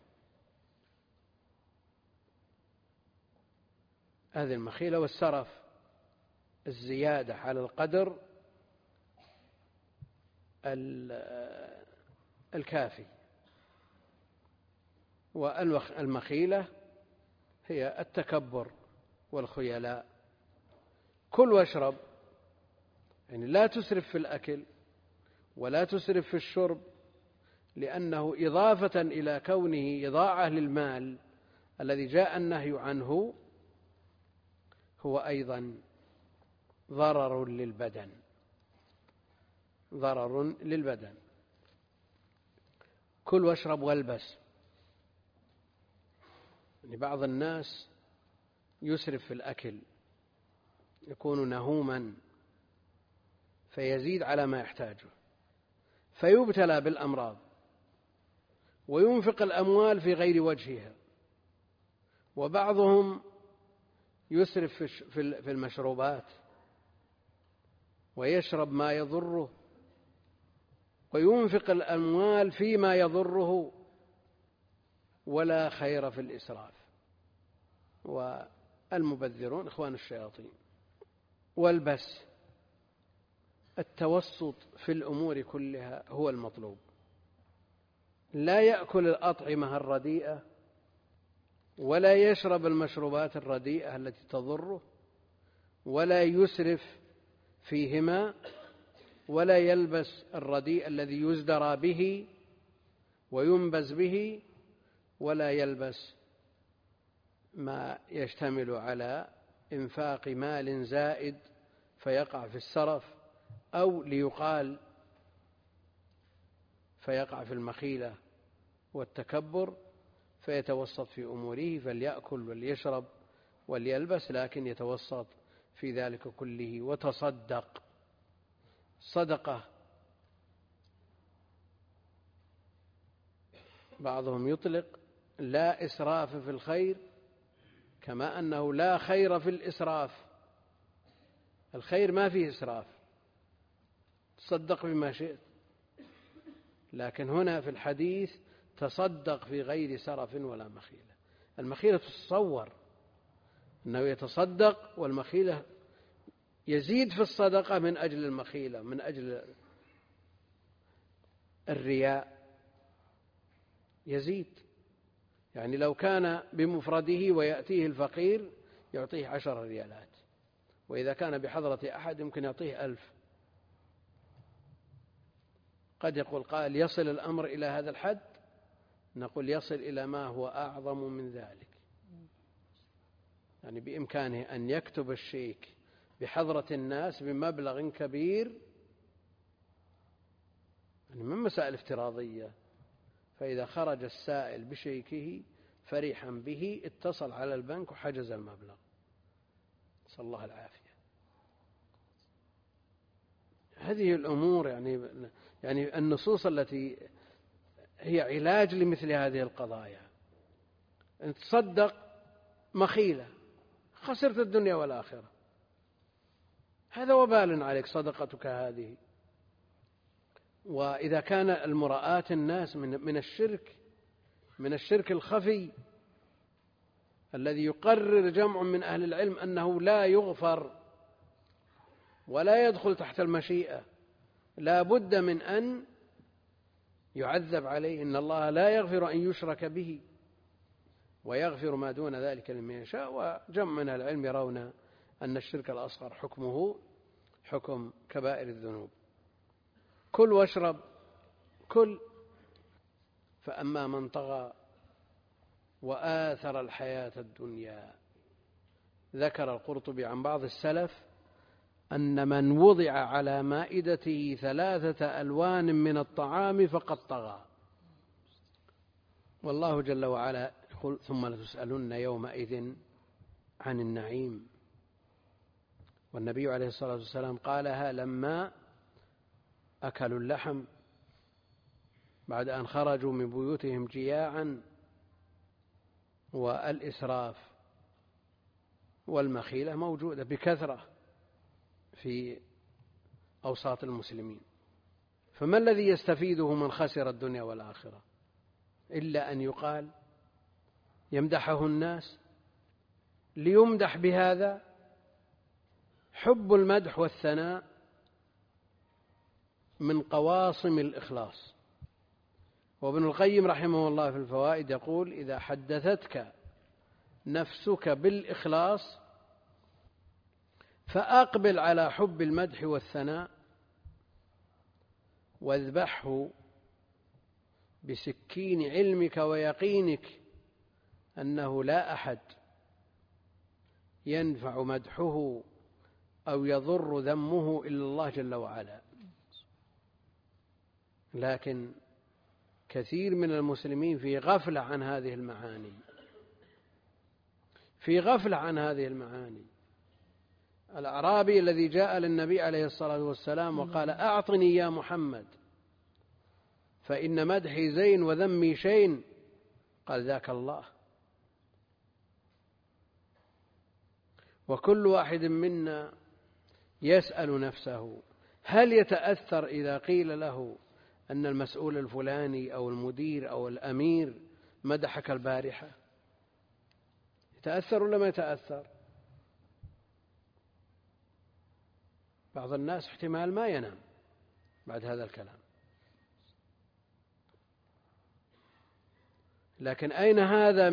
هذه المخيلة. والسرف الزيادة على القدر الكافي. والمخيلة هي التكبر والخيلاء. كل واشرب يعني لا تسرف في الأكل ولا تسرف في الشرب، لأنه إضافة إلى كونه إضاعة للمال الذي جاء النهي عنه هو أيضا ضرر للبدن. ضرر للبدن. كل واشرب والبس. يعني بعض الناس يسرف في الأكل، يكون نهوما فيزيد على ما يحتاجه فيبتلى بالأمراض، وينفق الأموال في غير وجهها. وبعضهم يسرف في المشروبات ويشرب ما يضره وينفق الأموال فيما يضره، ولا خير في الإسراف. والمبذرون إخوان الشياطين. والبس التوسط في الأمور كلها هو المطلوب. لا يأكل الأطعمة الرديئة ولا يشرب المشروبات الرديئة التي تضره، ولا يسرف فيهما، ولا يلبس الرديء الذي يزدرى به وينبز به، ولا يلبس ما يشتمل على إنفاق مال زائد فيقع في السرف، أو ليقال فيقع في المخيلة والتكبر فيتوسط في أموره. فليأكل وليشرب وليلبس، لكن يتوسط في ذلك كله. وتصدق. صدقة بعضهم يطلق لا إسراف في الخير، كما أنه لا خير في الإسراف. الخير ما فيه إسراف، تصدق بما شئت. لكن هنا في الحديث تصدق في غير سرف ولا مخيلة. المخيلة تتصور أنه يتصدق، والمخيلة يزيد في الصدقة من أجل المخيلة، من أجل الرياء يزيد. يعني لو كان بمفرده ويأتيه الفقير يعطيه 10 ريالات، وإذا كان بحضرة أحد يمكن يعطيه 1000. قد يقول قائل: يصل الأمر إلى هذا الحد؟ نقول: يصل إلى ما هو أعظم من ذلك. يعني بإمكانه أن يكتب الشيك بحضرة الناس بمبلغ كبير، يعني من مسائل افتراضية. فإذا خرج السائل بشيكه فرحا به اتصل على البنك وحجز المبلغ، نسأل الله العافية. هذه الأمور يعني النصوص التي هي علاج لمثل هذه القضايا. أن تصدق مخيلة خسرت الدنيا والآخرة، هذا وبال عليك صدقتك هذه. وإذا كان المراءة الناس من الشرك الخفي الذي يقرر جمع من أهل العلم أنه لا يغفر ولا يدخل تحت المشيئة، لا بد من أن يعذب عليه. إن الله لا يغفر أن يشرك به ويغفر ما دون ذلك لمن يشاء. وجمع من العلم يرون أن الشرك الأصغر حكمه حكم كبائر الذنوب. كل واشرب كل. فأما من طغى وآثر الحياة الدنيا. ذكر القرطبي عن بعض السلف أن من وضع على مائدته 3 ألوان من الطعام فقد طغى. والله جل وعلا يقول ثم لتسألن يومئذ عن النعيم. والنبي عليه الصلاة والسلام قالها لما أكلوا اللحم بعد أن خرجوا من بيوتهم جياعا. والإسراف والمخيلة موجودة بكثرة في أوساط المسلمين. فما الذي يستفيده من خسر الدنيا والآخرة إلا أن يقال يمدحه الناس ليمدح بهذا. حب المدح والثناء من قواصم الإخلاص. وابن القيم رحمه الله في الفوائد يقول إذا حدثتك نفسك بالإخلاص فأقبل على حب المدح والثناء واذبحه بسكين علمك ويقينك أنه لا أحد ينفع مدحه أو يضر ذمه إلا الله جل وعلا. لكن كثير من المسلمين في غفلة عن هذه المعاني، في غفلة عن هذه المعاني. الأعرابي الذي جاء للنبي عليه الصلاة والسلام وقال أعطني يا محمد فإن مدحي زين وذمي شين، قال ذاك الله. وكل واحد منا يسأل نفسه هل يتأثر إذا قيل له أن المسؤول الفلاني أو المدير أو الأمير مدحك البارحة؟ يتأثر ولا ما يتأثر؟ بعض الناس احتمال ما ينام بعد هذا الكلام. لكن أين هذا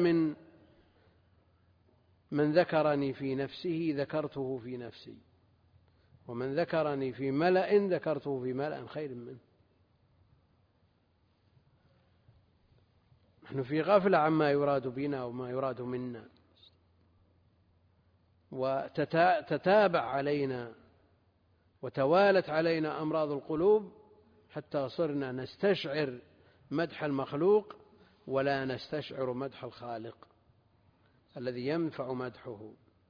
من ذكرني في نفسه ذكرته في نفسي، ومن ذكرني في ملأ ذكرته في ملأ خير منه. نحن في غفلة عما يراد بنا وما يراد منا، وتتابع علينا وتوالت علينا أمراض القلوب حتى صرنا نستشعر مدح المخلوق ولا نستشعر مدح الخالق الذي ينفع مدحه.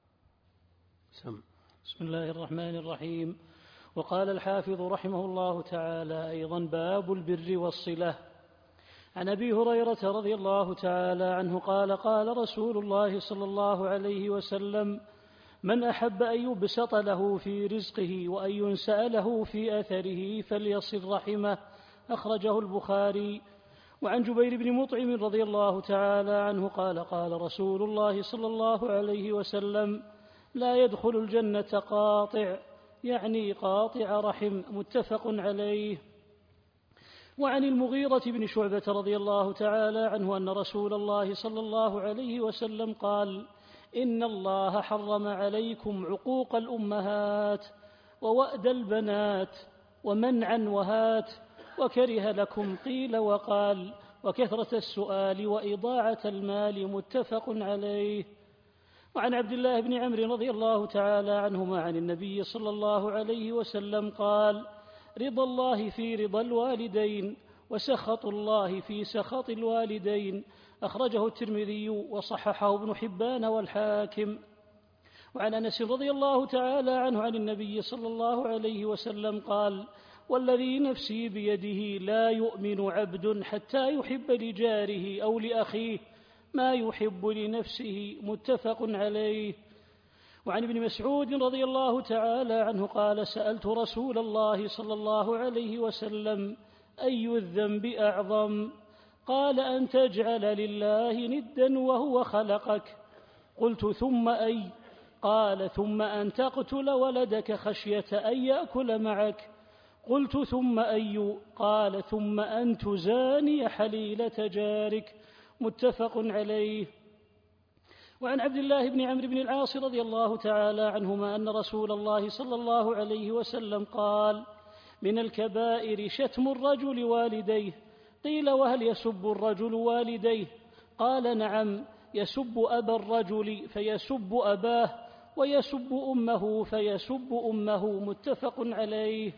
بسم الله الرحمن الرحيم. وقال الحافظ رحمه الله تعالى أيضا باب البر والصلة. عن أبي هريرة رضي الله تعالى عنه قال قال رسول الله صلى الله عليه وسلم من أحب أن يبسط له في رزقه وأن ينسأ له في أثره فليصل رحمه، أخرجه البخاري. وعن جبير بن مطعم رضي الله تعالى عنه قال قال رسول الله صلى الله عليه وسلم لا يدخل الجنة قاطع، يعني قاطع رحم، متفق عليه. وعن المغيرة بن شعبة رضي الله تعالى عنه أن رسول الله صلى الله عليه وسلم قال إن الله حرم عليكم عقوق الأمهات ووأد البنات ومنعا وهات، وكره لكم قيل وقال وكثرة السؤال وإضاعة المال، متفق عليه. وعن عبد الله بن عمرو رضي الله تعالى عنهما عن النبي صلى الله عليه وسلم قال رضا الله في رضا الوالدين وسخط الله في سخط الوالدين، أخرجه الترمذي وصححه ابن حبان والحاكم. وعن أنس رضي الله تعالى عنه عن النبي صلى الله عليه وسلم قال: والذي نفسي بيده لا يؤمن عبد حتى يحب لجاره أو لأخيه ما يحب لنفسه. متفق عليه. وعن ابن مسعود رضي الله تعالى عنه قال: سألت رسول الله صلى الله عليه وسلم: أي الذنب أعظم؟ قال: أن تجعل لله ندا وهو خلقك. قلت: ثم أي؟ قال: ثم أن تقتل ولدك خشية أن يأكل معك. قلت: ثم أي؟ قال: ثم أن تزاني حليلة جارك. متفق عليه. وعن عبد الله بن عمرو بن العاص رضي الله تعالى عنهما أن رسول الله صلى الله عليه وسلم قال: من الكبائر شتم الرجل والديه. قيل: وهل يسب الرجل والديه؟ قال: نعم، يسب أبا الرجل فيسب أباه، ويسب أمه فيسب أمه. متفق عليه.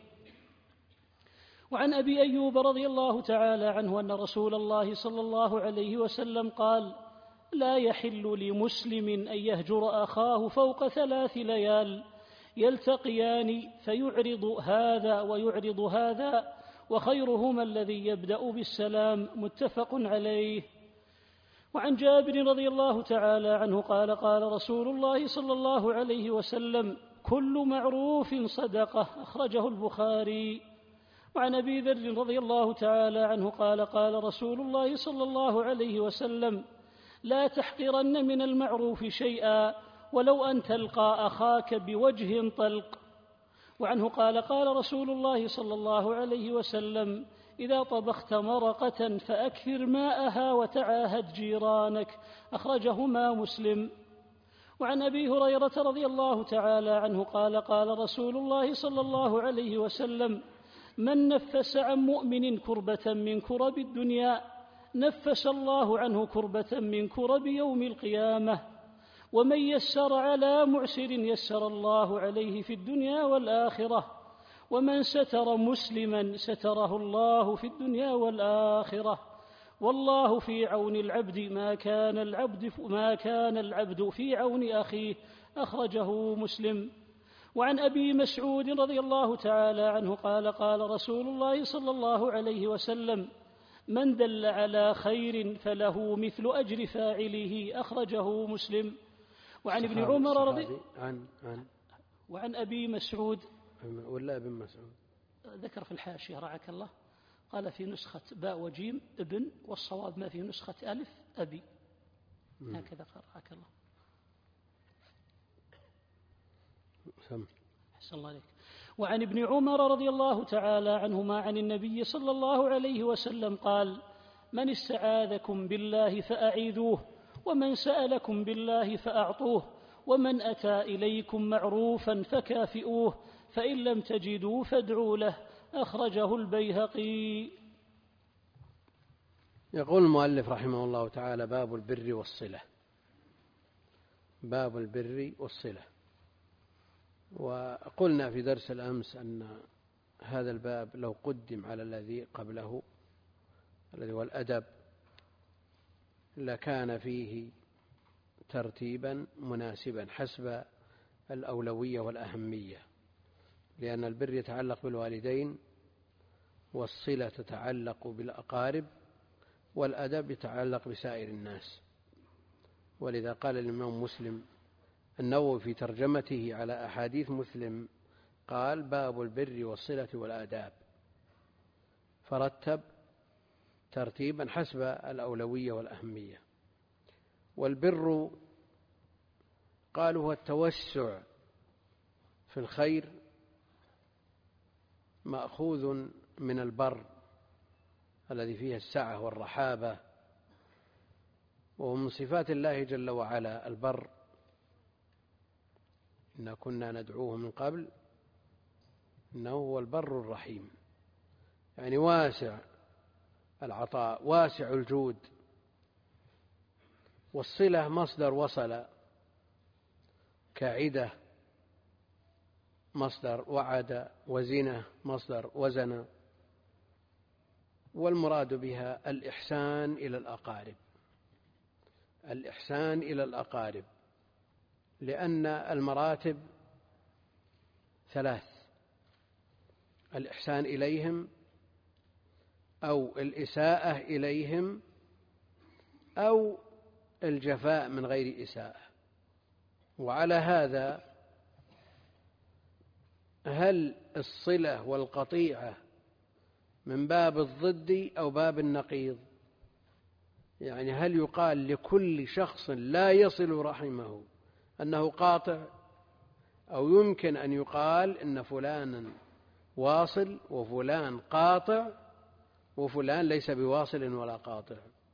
وعن أبي أيوب رضي الله تعالى عنه أن رسول الله صلى الله عليه وسلم قال: لا يحل لمسلم أن يهجر أخاه فوق 3 ليال يلتقيان فيعرض هذا ويعرض هذا، وخيرهما الذي يبدأ بالسلام. متفق عليه. وعن جابر رضي الله تعالى عنه قال: قال رسول الله صلى الله عليه وسلم: كل معروف صدقة. أخرجه البخاري. وعن أبي ذر رضي الله تعالى عنه قال: قال رسول الله صلى الله عليه وسلم: لا تحقرن من المعروف شيئا ولو أن تلقى أخاك بوجه طلق. وعنه قال: قال رسول الله صلى الله عليه وسلم: إذا طبخت مرقة فأكثر ماءها وتعاهد جيرانك. أخرجهما مسلم. وعن أبي هريرة رضي الله تعالى عنه قال: قال رسول الله صلى الله عليه وسلم: من نفس عن مؤمن كربة من كرب الدنيا نفس الله عنه كربة من كرب يوم القيامة. ومن يسر على معسر يسر الله عليه في الدنيا والآخرة. ومن ستر مسلما ستره الله في الدنيا والآخرة. والله في عون العبد ما كان العبد في عون أخيه. أخرجه مسلم. وعن أبي مسعود رضي الله تعالى عنه قال: قال رسول الله صلى الله عليه وسلم: من دل على خير فله مثل أجر فاعله. أخرجه مسلم. وعن ابن عمر وعن أبي مسعود ولا ابن مسعود ذكر في الحاشية رعاك الله، قال في نسخة باء وجيم ابن، والصواب ما في نسخة ألف أبي. هكذا قال رعاك الله. أحسن الله عليك. وعن ابن عمر رضي الله تعالى عنهما عن النبي صلى الله عليه وسلم قال: من استعاذكم بالله فأعيذوه، ومن سألكم بالله فأعطوه، ومن أتى إليكم معروفا فكافئوه، فإن لم تجدوا فادعوا له. أخرجه البيهقي. يقول المؤلف رحمه الله تعالى: باب البر والصلة. باب البر والصلة. وقلنا في درس الأمس أن هذا الباب لو قدم على الذي قبله الذي هو الأدب لكان فيه ترتيبا مناسبا حسب الأولوية والأهمية، لأن البر يتعلق بالوالدين، والصلة تتعلق بالأقارب، والأدب يتعلق بسائر الناس. ولذا قال الإمام مسلم النووي في ترجمته على أحاديث مسلم قال: باب البر والصلة والآداب، فرتب ترتيبا حسب الأولوية والأهمية. والبر قالوا هو التوسع في الخير، مأخوذ من البر الذي فيه السعة والرحابة، ومن صفات الله جل وعلا البر. إنا كنا ندعوه من قبل إنه هو البر الرحيم، يعني واسع العطاء واسع الجود. والصلة مصدر وصل، كعدة مصدر وعد، وزنة مصدر وزن. والمراد بها الإحسان إلى الأقارب، الإحسان إلى الأقارب. لأن المراتب ثلاث: الإحسان إليهم أو الإساءة إليهم أو الجفاء من غير إساءة. وعلى هذا هل الصلة والقطيعة من باب الضد أو باب النقيض؟ يعني هل يقال لكل شخص لا يصل رحمه أنه قاطع، أو يمكن أن يقال إن فلانا واصل وفلان قاطع وفلان ليس بواصل ولا قاطع؟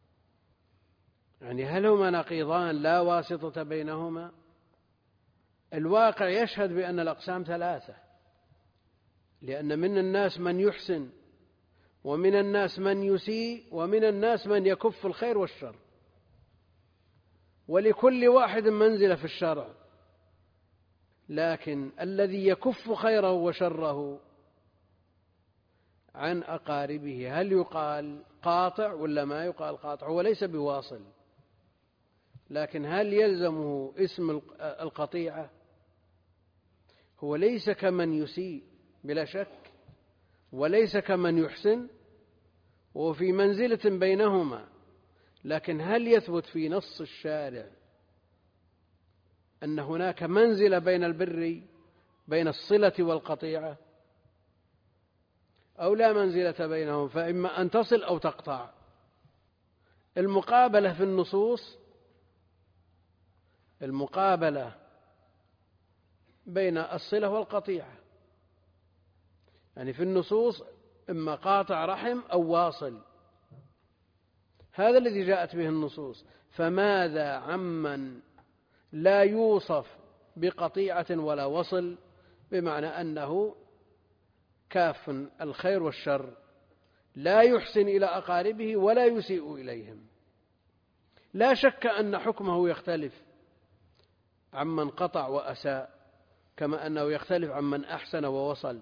يعني هل هما نقيضان لا واسطة بينهما؟ الواقع يشهد بأن الأقسام ثلاثة، لأن من الناس من يحسن ومن الناس من يسيء ومن الناس من يكف الخير والشر، ولكل واحد منزلة في الشرع، لكن الذي يكف خيره وشره عن أقاربه هل يقال قاطع ولا ما يقال قاطع؟ هو ليس بواصل، لكن هل يلزمه اسم القطيعة؟ هو ليس كمن يسيء بلا شك، وليس كمن يحسن، وفي منزلة بينهما، لكن هل يثبت في نص الشارع أن هناك منزلة بين البر، بين الصلة والقطيعة، أو لا منزلة بينهم؟ فإما أن تصل أو تقطع. المقابلة في النصوص، المقابلة بين الصلة والقطيعة، يعني في النصوص إما قاطع رحم أو واصل، هذا الذي جاءت به النصوص. فماذا عمن لا يوصف بقطيعة ولا وصل، بمعنى أنه كاف الخير والشر، لا يحسن إلى أقاربه ولا يسيء إليهم؟ لا شك أن حكمه يختلف عمن قطع وأساء، كما أنه يختلف عمن أحسن ووصل،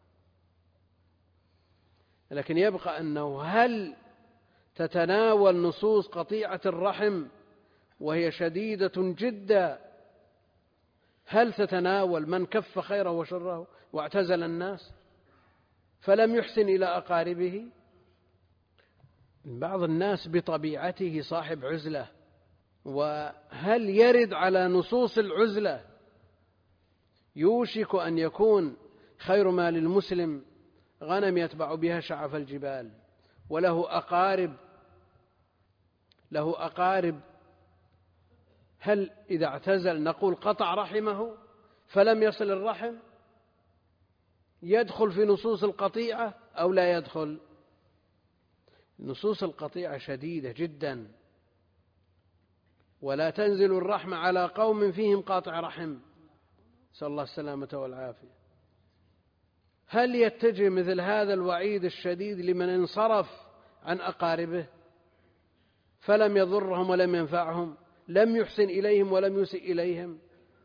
لكن يبقى أنه هل تتناول نصوص قطيعة الرحم وهي شديدة جدا، هل تتناول من كف خيره وشره واعتزل الناس فلم يحسن إلى أقاربه؟ بعض الناس بطبيعته صاحب عزلة، وهل يرد على نصوص العزلة يوشك أن يكون خير ما للمسلم غنم يتبع بها شعف الجبال، وله أقارب، هل إذا اعتزل نقول قطع رحمه فلم يصل الرحم؟ يدخل في نصوص القطيعة أو لا يدخل؟ نصوص القطيعة شديدة جدا، ولا تنزل الرحمة على قوم فيهم قاطع رحم، نسأل الله السلامة والعافية. هل يتجه مثل هذا الوعيد الشديد لمن انصرف عن أقاربه فلم يضرهم ولم ينفعهم، لم يحسن إليهم ولم يسئ إليهم؟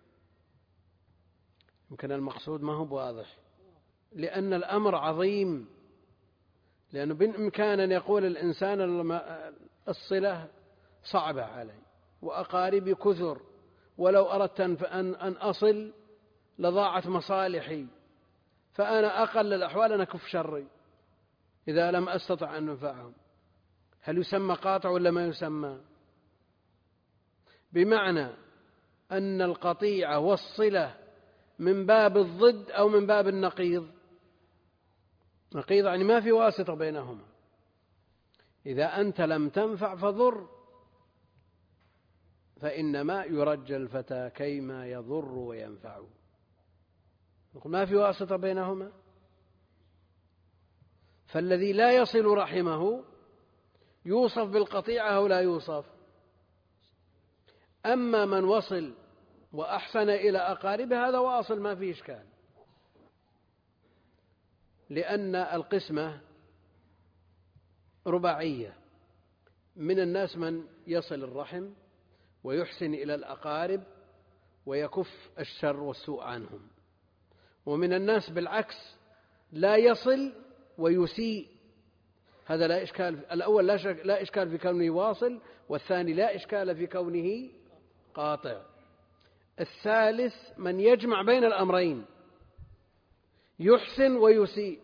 يمكن المقصود ما هو واضح، لأن الأمر عظيم، لأنه بإمكان أن يقول الإنسان الصلة صعبة علي وأقاربي كثر، ولو أردت أن أصل لضاعت مصالحي، فأنا أقل الأحوال أن أكف شري إذا لم أستطع أن أنفعهم. هل يسمى قاطع ولا ما يسمى؟ بمعنى أن القطيعة والصلة من باب الضد أو من باب النقيض؟ نقيض يعني ما في واسطة بينهما. إذا أنت لم تنفع فضر، فإنما يرجى الفتى كيما يضر وينفع، نقول ما في واسطة بينهما. فالذي لا يصل رحمه يوصف بالقطيعة أو لا يوصف؟ أما من وصل وأحسن إلى أقاربه هذا واصل ما فيه إشكال، لأن القسمة رباعية: من الناس من يصل الرحم ويحسن إلى الأقارب ويكف الشر والسوء عنهم، ومن الناس بالعكس لا يصل ويسيء. هذا لا إشكال، الأول لا إشكال في كونه واصل، والثاني لا إشكال في كونه قاطع. الثالث من يجمع بين الأمرين، يحسن ويسيء.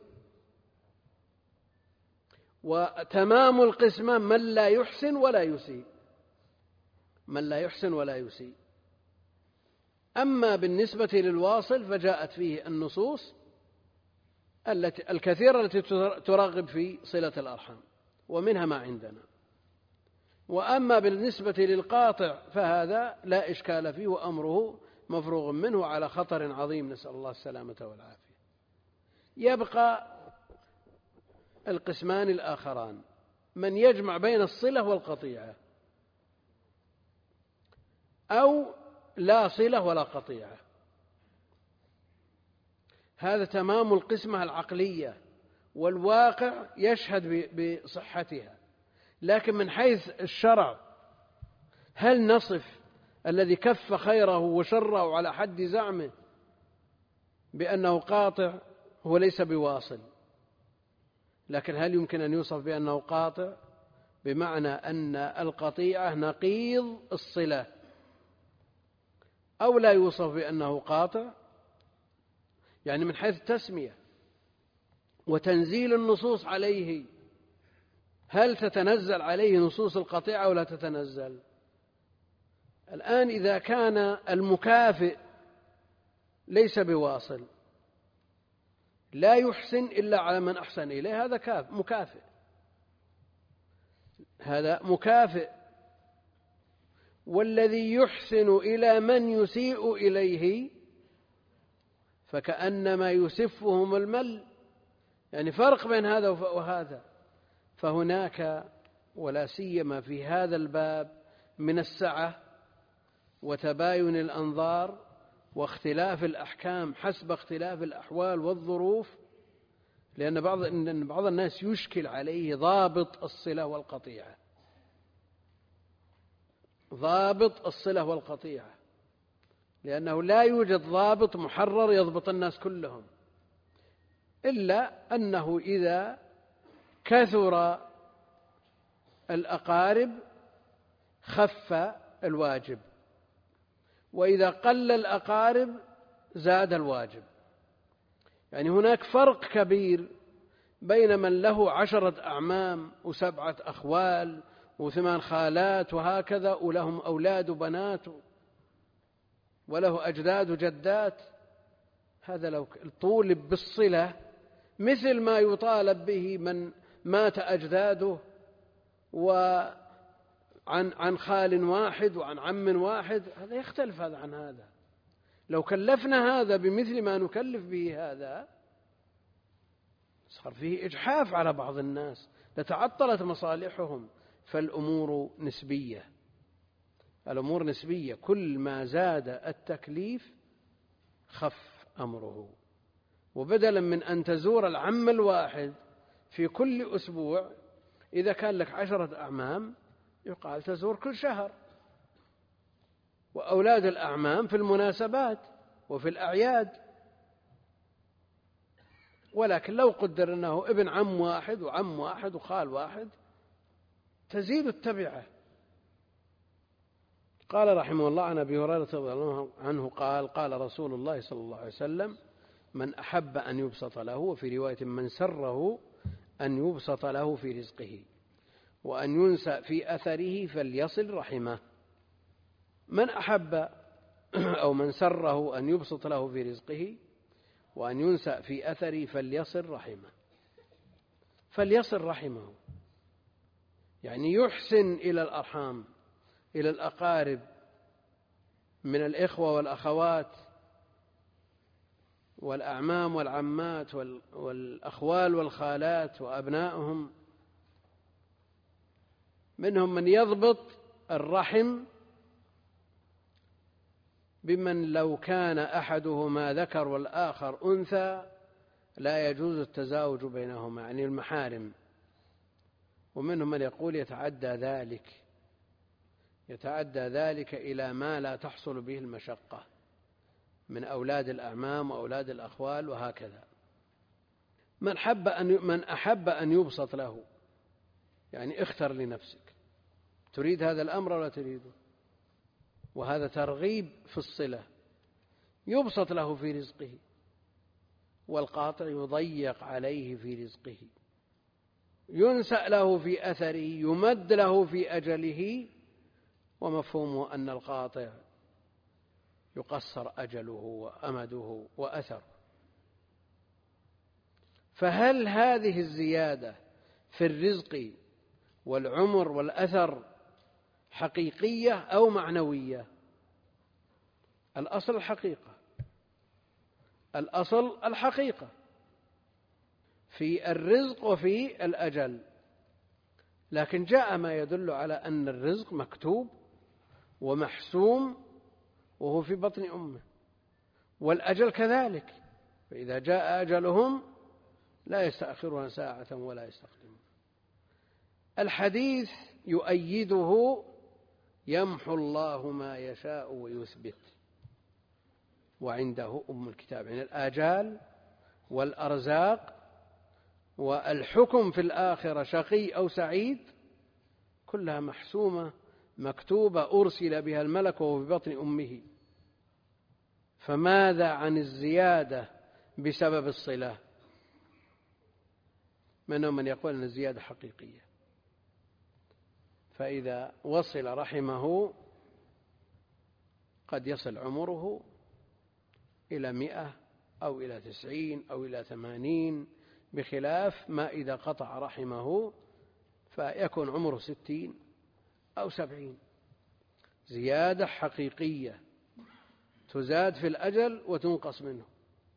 وتمام القسمة من لا يحسن ولا يسيء، من لا يحسن ولا يسيء. أما بالنسبة للواصل فجاءت فيه النصوص الكثيرة التي ترغب في صلة الأرحام، ومنها ما عندنا. وأما بالنسبة للقاطع فهذا لا إشكال فيه، وأمره مفروغ منه على خطر عظيم، نسأل الله السلامة والعافية. يبقى القسمان الآخران، من يجمع بين الصلة والقطيعة، أو لا صلة ولا قطيعة. هذا تمام القسمة العقلية، والواقع يشهد بصحتها. لكن من حيث الشرع، هل نصف الذي كف خيره وشره على حد زعمه بأنه قاطع؟ هو ليس بواصل، لكن هل يمكن أن يوصف بأنه قاطع؟ بمعنى أن القطيعة نقيض الصلة، أو لا يوصف بأنه قاطع؟ يعني من حيث التسمية وتنزيل النصوص عليه، هل تتنزل عليه نصوص القطيعة ولا تتنزل؟ الآن إذا كان المكافئ ليس بواصل، لا يحسن إلا على من أحسن إليه، هذا مكافئ، هذا مكافئ. والذي يحسن إلى من يسيء إليه فكأنما يسفهم المل، يعني فرق بين هذا وهذا. فهناك ولا سيما في هذا الباب من السعة وتباين الأنظار واختلاف الأحكام حسب اختلاف الأحوال والظروف، لأن بعض الناس يشكل عليه ضابط الصلة والقطيعة، ضابط الصلة والقطيعة، لأنه لا يوجد ضابط محرر يضبط الناس كلهم، إلا أنه إذا كثر الأقارب خف الواجب، وإذا قل الأقارب زاد الواجب. يعني هناك فرق كبير بين من له 10 أعمام و7 أخوال و8 خالات وهكذا، ولهم أولاد وبنات، وله أجداد وجدات. هذا لو طول بالصلة مثل ما يطالب به من مات أجداده وعن خال واحد وعن عم واحد، هذا يختلف هذا عن هذا. لو كلفنا هذا بمثل ما نكلف به هذا صار فيه إجحاف على بعض الناس، لتعطلت مصالحهم. فالأمور نسبية، الأمور نسبية، كل ما زاد التكليف خف أمره. وبدلا من أن تزور العم الواحد في كل أسبوع، إذا كان لك 10 أعمام يقال تزور كل شهر، وأولاد الأعمام في المناسبات وفي الأعياد. ولكن لو قدر أنه ابن عم واحد وعم واحد وخال واحد تزيد التبعة. قال رحمه الله عن أبي هريرة رضي الله عنه قال قال رسول الله صلى الله عليه وسلم: من أحب أن يبسط له، وفي رواية من سره أن يبسط له في رزقه وأن ينسى في أثره فليصل رحمه. من أحب أو من سره أن يبسط له في رزقه وأن ينسى في أثره فليصل رحمه. فليصل رحمه يعني يحسن إلى الأرحام، إلى الأقارب من الإخوة والأخوات والأعمام والعمات والأخوال والخالات وأبنائهم. منهم من يضبط الرحم بمن لو كان أحدهما ذكر والآخر أنثى لا يجوز التزاوج بينهما، يعني المحارم. ومنهم من يقول يتعدى ذلك إلى ما لا تحصل به المشقة من أولاد الأعمام وأولاد الأخوال وهكذا. من أحب أن يبسط له، يعني اختر لنفسك، تريد هذا الأمر ولا تريده؟ وهذا ترغيب في الصلة، يبسط له في رزقه، والقاطع يضيق عليه في رزقه، ينسأ له في أثره، يمد له في أجله، ومفهومه أن القاطع يقصر أجله وأمده وأثره. فهل هذه الزيادة في الرزق والعمر والأثر حقيقية أو معنوية؟ الأصل الحقيقة، الأصل الحقيقة في الرزق وفي الأجل، لكن جاء ما يدل على أن الرزق مكتوب ومحسوم وهو في بطن أمه، والأجل كذلك، فإذا جاء أجلهم لا يستأخرون ساعة ولا يستقدمون. الحديث يؤيده: يمحو الله ما يشاء ويثبت، وعنده أم الكتاب، يعني الآجال والأرزاق والحكم في الآخرة شقي أو سعيد كلها محسومة مكتوبة، أرسل بها الملك وهو في بطن أمه. فماذا عن الزيادة بسبب الصلة؟ منهم من يقول أن الزيادة حقيقية، فإذا وصل رحمه قد يصل عمره إلى 100 أو إلى 90 أو إلى 80، بخلاف ما إذا قطع رحمه فيكون عمره 60 أو 70. زيادة حقيقية تزاد في الأجل وتنقص منه.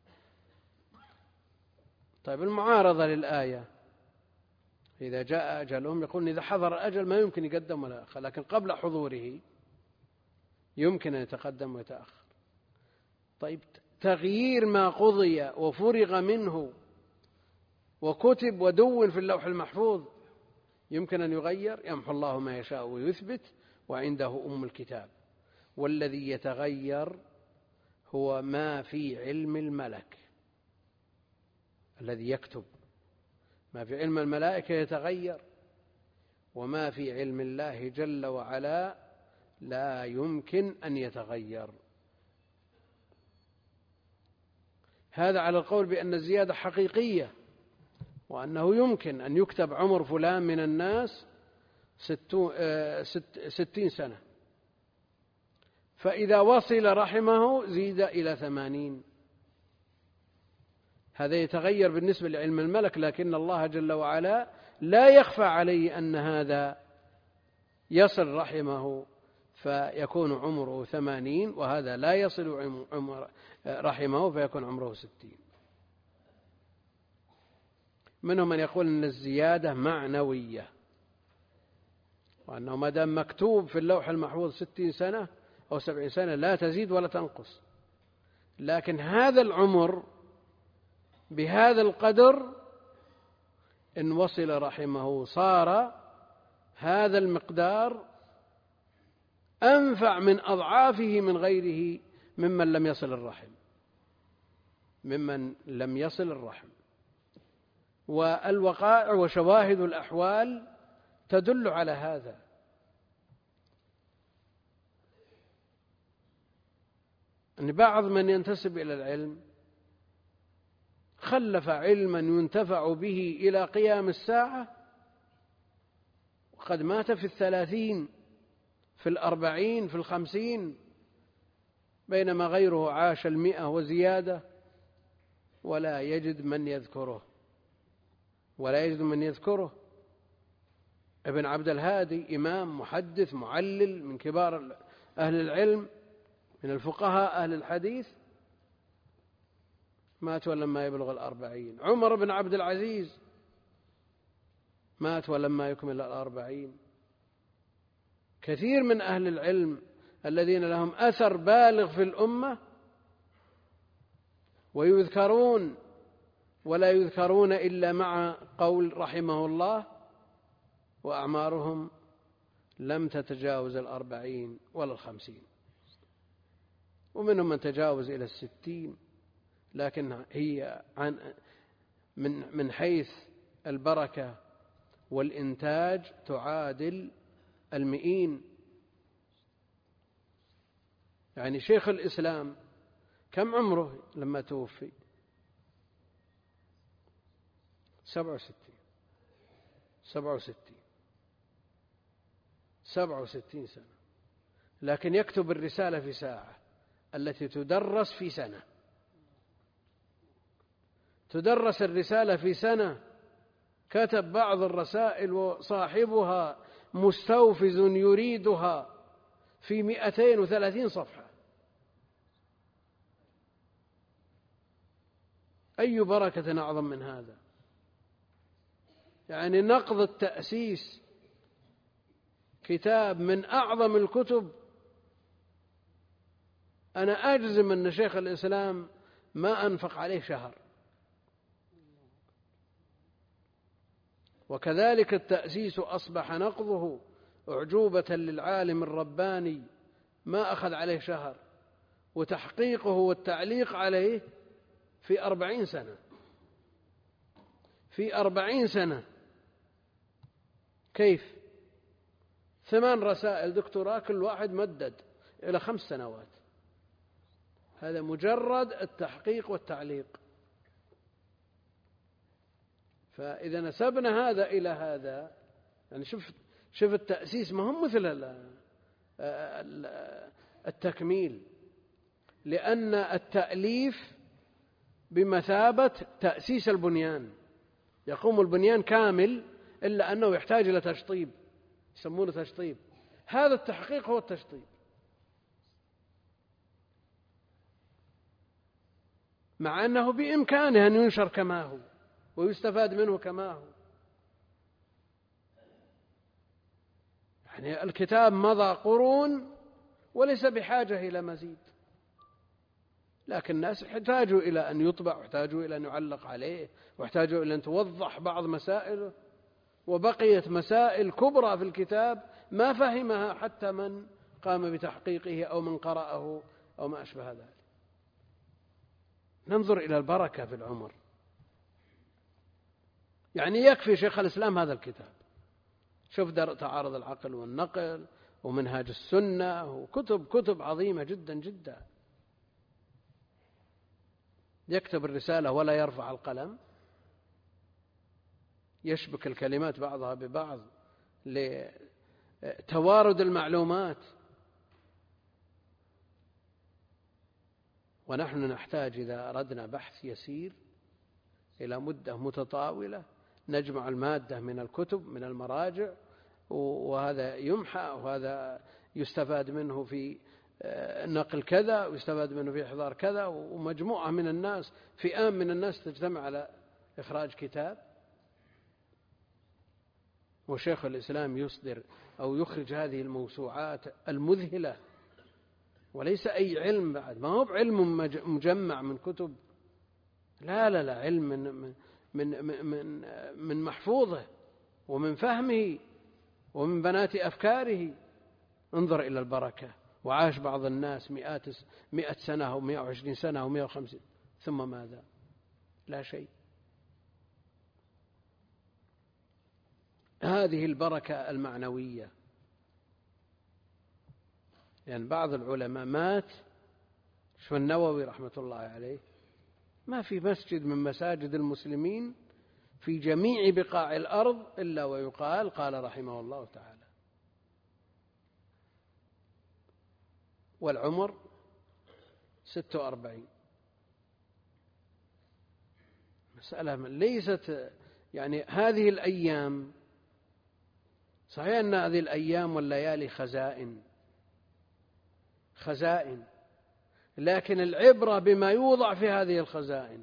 طيب، المعارضة للآية: إذا جاء أجلهم، يقول إذا حضر الأجل ما يمكن يقدم ولا يأخر، لكن قبل حضوره يمكن أن يتقدم ويتأخر. طيب، تغيير ما قضي وفرغ منه وكتب ودون في اللوح المحفوظ يمكن أن يغير؟ يمحو الله ما يشاء ويثبت، وعنده أم الكتاب. والذي يتغير هو ما في علم الملك الذي يكتب. ما في علم الملائكة يتغير، وما في علم الله جل وعلا لا يمكن أن يتغير. هذا على القول بأن الزيادة حقيقية، وأنه يمكن أن يكتب عمر فلان من الناس 60 سنة، فإذا وصل رحمه زيد إلى 80. هذا يتغير بالنسبة لعلم الملك، لكن الله جل وعلا لا يخفى عليه أن هذا يصل رحمه فيكون عمره 80، وهذا لا يصل عمر رحمه فيكون عمره 60. منهم من يقول أن الزيادة معنوية، وأنه ما دام مكتوب في اللوح المحفوظ 60 سنة أو 70 سنة لا تزيد ولا تنقص، لكن هذا العمر بهذا القدر إن وصل رحمه صار هذا المقدار أنفع من أضعافه من غيره ممن لم يصل الرحم. والوقائع وشواهد الأحوال تدل على هذا. أن بعض من ينتسب إلى العلم خلف علما ينتفع به إلى قيام الساعة، وقد مات في 30 في 40 في 50، بينما غيره عاش 100 وزيادة ولا يجد من يذكره. ابن عبد الهادي إمام محدث معلل من كبار أهل العلم من الفقهاء أهل الحديث، مات ولما يبلغ 40. عمر بن عبد العزيز مات ولما يكمل 40. كثير من أهل العلم الذين لهم أثر بالغ في الأمة ويذكرون ولا يذكرون إلا مع قول رحمه الله، وأعمارهم لم تتجاوز 40 ولا 50، ومنهم من تجاوز إلى 60، لكن هي من حيث البركة والإنتاج تعادل 100. يعني شيخ الإسلام كم عمره لما توفي؟ 67 سنة، لكن يكتب الرسالة في ساعة التي تدرس في سنة. تدرس الرسالة في سنة. كتب بعض الرسائل وصاحبها مستوفز يريدها في 230 صفحة. أي بركة أعظم من هذا؟ يعني نقض التأسيس كتاب من أعظم الكتب. أنا أجزم أن شيخ الإسلام ما أنفق عليه شهر. وكذلك التأسيس أصبح نقضه أعجوبة للعالم الرباني، ما أخذ عليه شهر، وتحقيقه والتعليق عليه في 40 سنة. في 40 سنة كيف؟ 8 رسائل دكتوراه كل واحد مدد إلى 5 سنوات. هذا مجرد التحقيق والتعليق. فإذا نسبنا هذا إلى هذا، يعني شوف التأسيس ما هم مثل التكميل، لأن التأليف بمثابة تأسيس البنيان. يقوم البنيان كامل إلا أنه يحتاج إلى تشطيب، يسمونه تشطيب. هذا التحقيق هو التشطيب، مع أنه بإمكانه أن ينشر كما هو ويستفاد منه كما هو. يعني الكتاب مضى قرون وليس بحاجة إلى مزيد، لكن الناس يحتاجوا إلى أن يطبع، ويحتاجوا إلى أن يعلق عليه، ويحتاجوا إلى أن توضح بعض مسائله. وبقيت مسائل كبرى في الكتاب ما فهمها حتى من قام بتحقيقه أو من قرأه أو ما أشبه ذلك. ننظر إلى البركة في العمر. يعني يكفي شيخ الإسلام هذا الكتاب. شوف تعارض العقل والنقل ومنهاج السنة وكتب عظيمة جدا جدا. يكتب الرسالة ولا يرفع القلم، يشبك الكلمات بعضها ببعض لتوارد المعلومات. ونحن نحتاج إذا أردنا بحث يسير إلى مدة متطاولة نجمع المادة من الكتب من المراجع، وهذا يمحى وهذا يستفاد منه في نقل كذا ويستفاد منه في إحضار كذا، ومجموعة من الناس، فئام من الناس تجتمع على إخراج كتاب. وشيخ الإسلام يصدر أو يخرج هذه الموسوعات المذهلة، وليس أي علم بعد، ما هو بعلم مجمع من كتب، لا علم من محفوظه ومن فهمه ومن بنات أفكاره. انظر إلى البركة. وعاش بعض الناس 100 سنة أو 120 سنة أو 150، ثم ماذا؟ لا شيء. هذه البركة المعنوية. يعني بعض العلماء مات، شو النووي رحمة الله عليه، ما في مسجد من مساجد المسلمين في جميع بقاع الأرض إلا ويقال قال رحمه الله تعالى. والعمر 46. مسألة ليست يعني هذه الأيام، صحيح أن هذه الأيام والليالي خزائن، لكن العبرة بما يوضع في هذه الخزائن.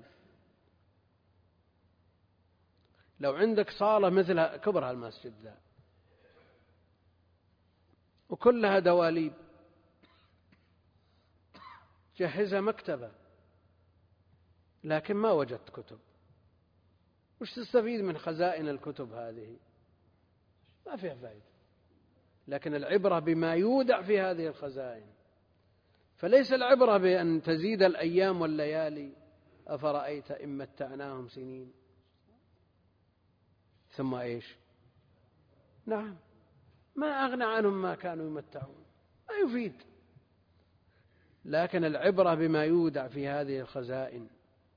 لو عندك صالة مثل كبر هالمسجد ذا وكلها دواليب، جهزها مكتبة، لكن ما وجدت كتب، وش تستفيد من خزائن الكتب هذه؟ ما فيها فائدة. لكن العبرة بما يودع في هذه الخزائن. فليس العبرة بأن تزيد الأيام والليالي. أفرأيت إن متعناهم سنين ثم إيش؟ نعم، ما أغنى عنهم ما كانوا يمتعون، ما يفيد. لكن العبرة بما يودع في هذه الخزائن.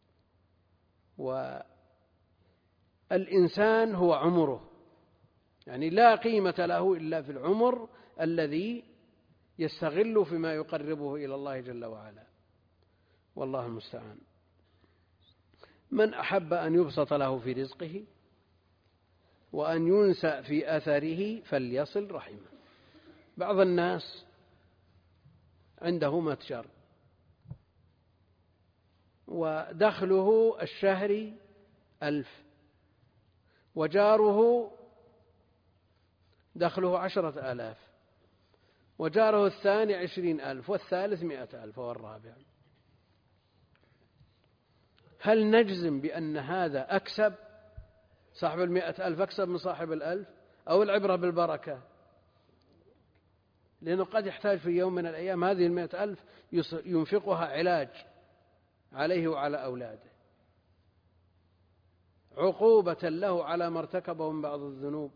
والإنسان هو عمره، يعني لا قيمة له إلا في العمر الذي يستغل فيما يقربه إلى الله جل وعلا، والله المستعان. من أحب أن يبسط له في رزقه وأن ينسأ في أثره فليصل رحمه. بعض الناس عنده متجر ودخله الشهري 1000، وجاره دخله 10,000، وجاره الثاني 20,000، والثالث 100,000، والرابع. هل نجزم بأن هذا أكسب؟ صاحب 100,000 أكسب من صاحب 1000؟ أو العبرة بالبركة؟ لأنه قد يحتاج في يوم من الأيام هذه 100,000 ينفقها علاج عليه وعلى أولاده، عقوبة له على ما ارتكبه من بعض الذنوب.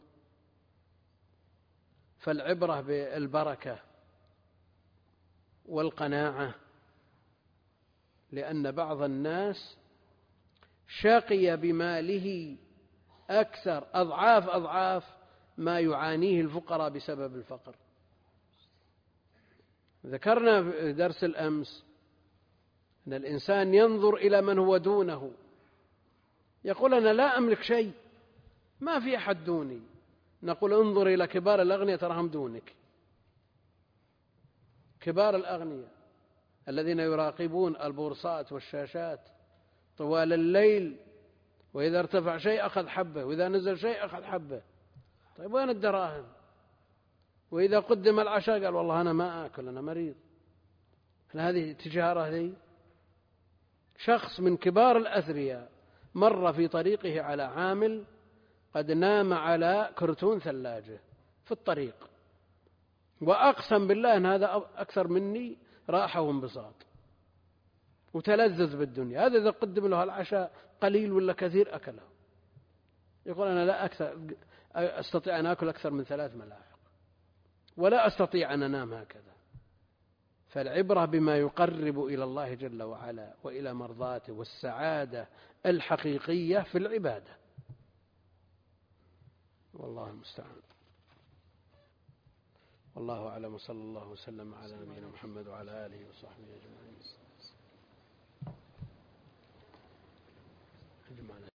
فالعبرة بالبركة والقناعة، لأن بعض الناس شقي بماله أكثر أضعاف ما يعانيه الفقراء بسبب الفقر. ذكرنا في درس الأمس أن الإنسان ينظر إلى من هو دونه، يقول أنا لا أملك شيء، ما في أحد دوني. نقول انظر إلى كبار الأغنياء تراهم دونك. كبار الأغنياء الذين يراقبون البورصات والشاشات طوال الليل، وإذا ارتفع شيء أخذ حبة، وإذا نزل شيء أخذ حبة. طيب وين الدراهم؟ وإذا قدم العشاء قال والله أنا ما آكل، أنا مريض. هل هذه تجارة لي؟ شخص من كبار الأثرياء مر في طريقه على عامل قد نام على كرتون ثلاجة في الطريق، وأقسم بالله أن هذا أكثر مني راحة وانبساط وتلذذ بالدنيا. هذا إذا قدم له العشاء قليل ولا كثير أكله. يقول أنا لا أستطيع أن أكل أكثر من 3 ملاحق، ولا أستطيع أن أنام هكذا. فالعبرة بما يقرب إلى الله جل وعلا وإلى مرضاته، والسعادة الحقيقية في العبادة، والله المستعان. والله أعلم، وصلى الله وسلم على نبينا محمد وعلى آله وصحبه أجمعين.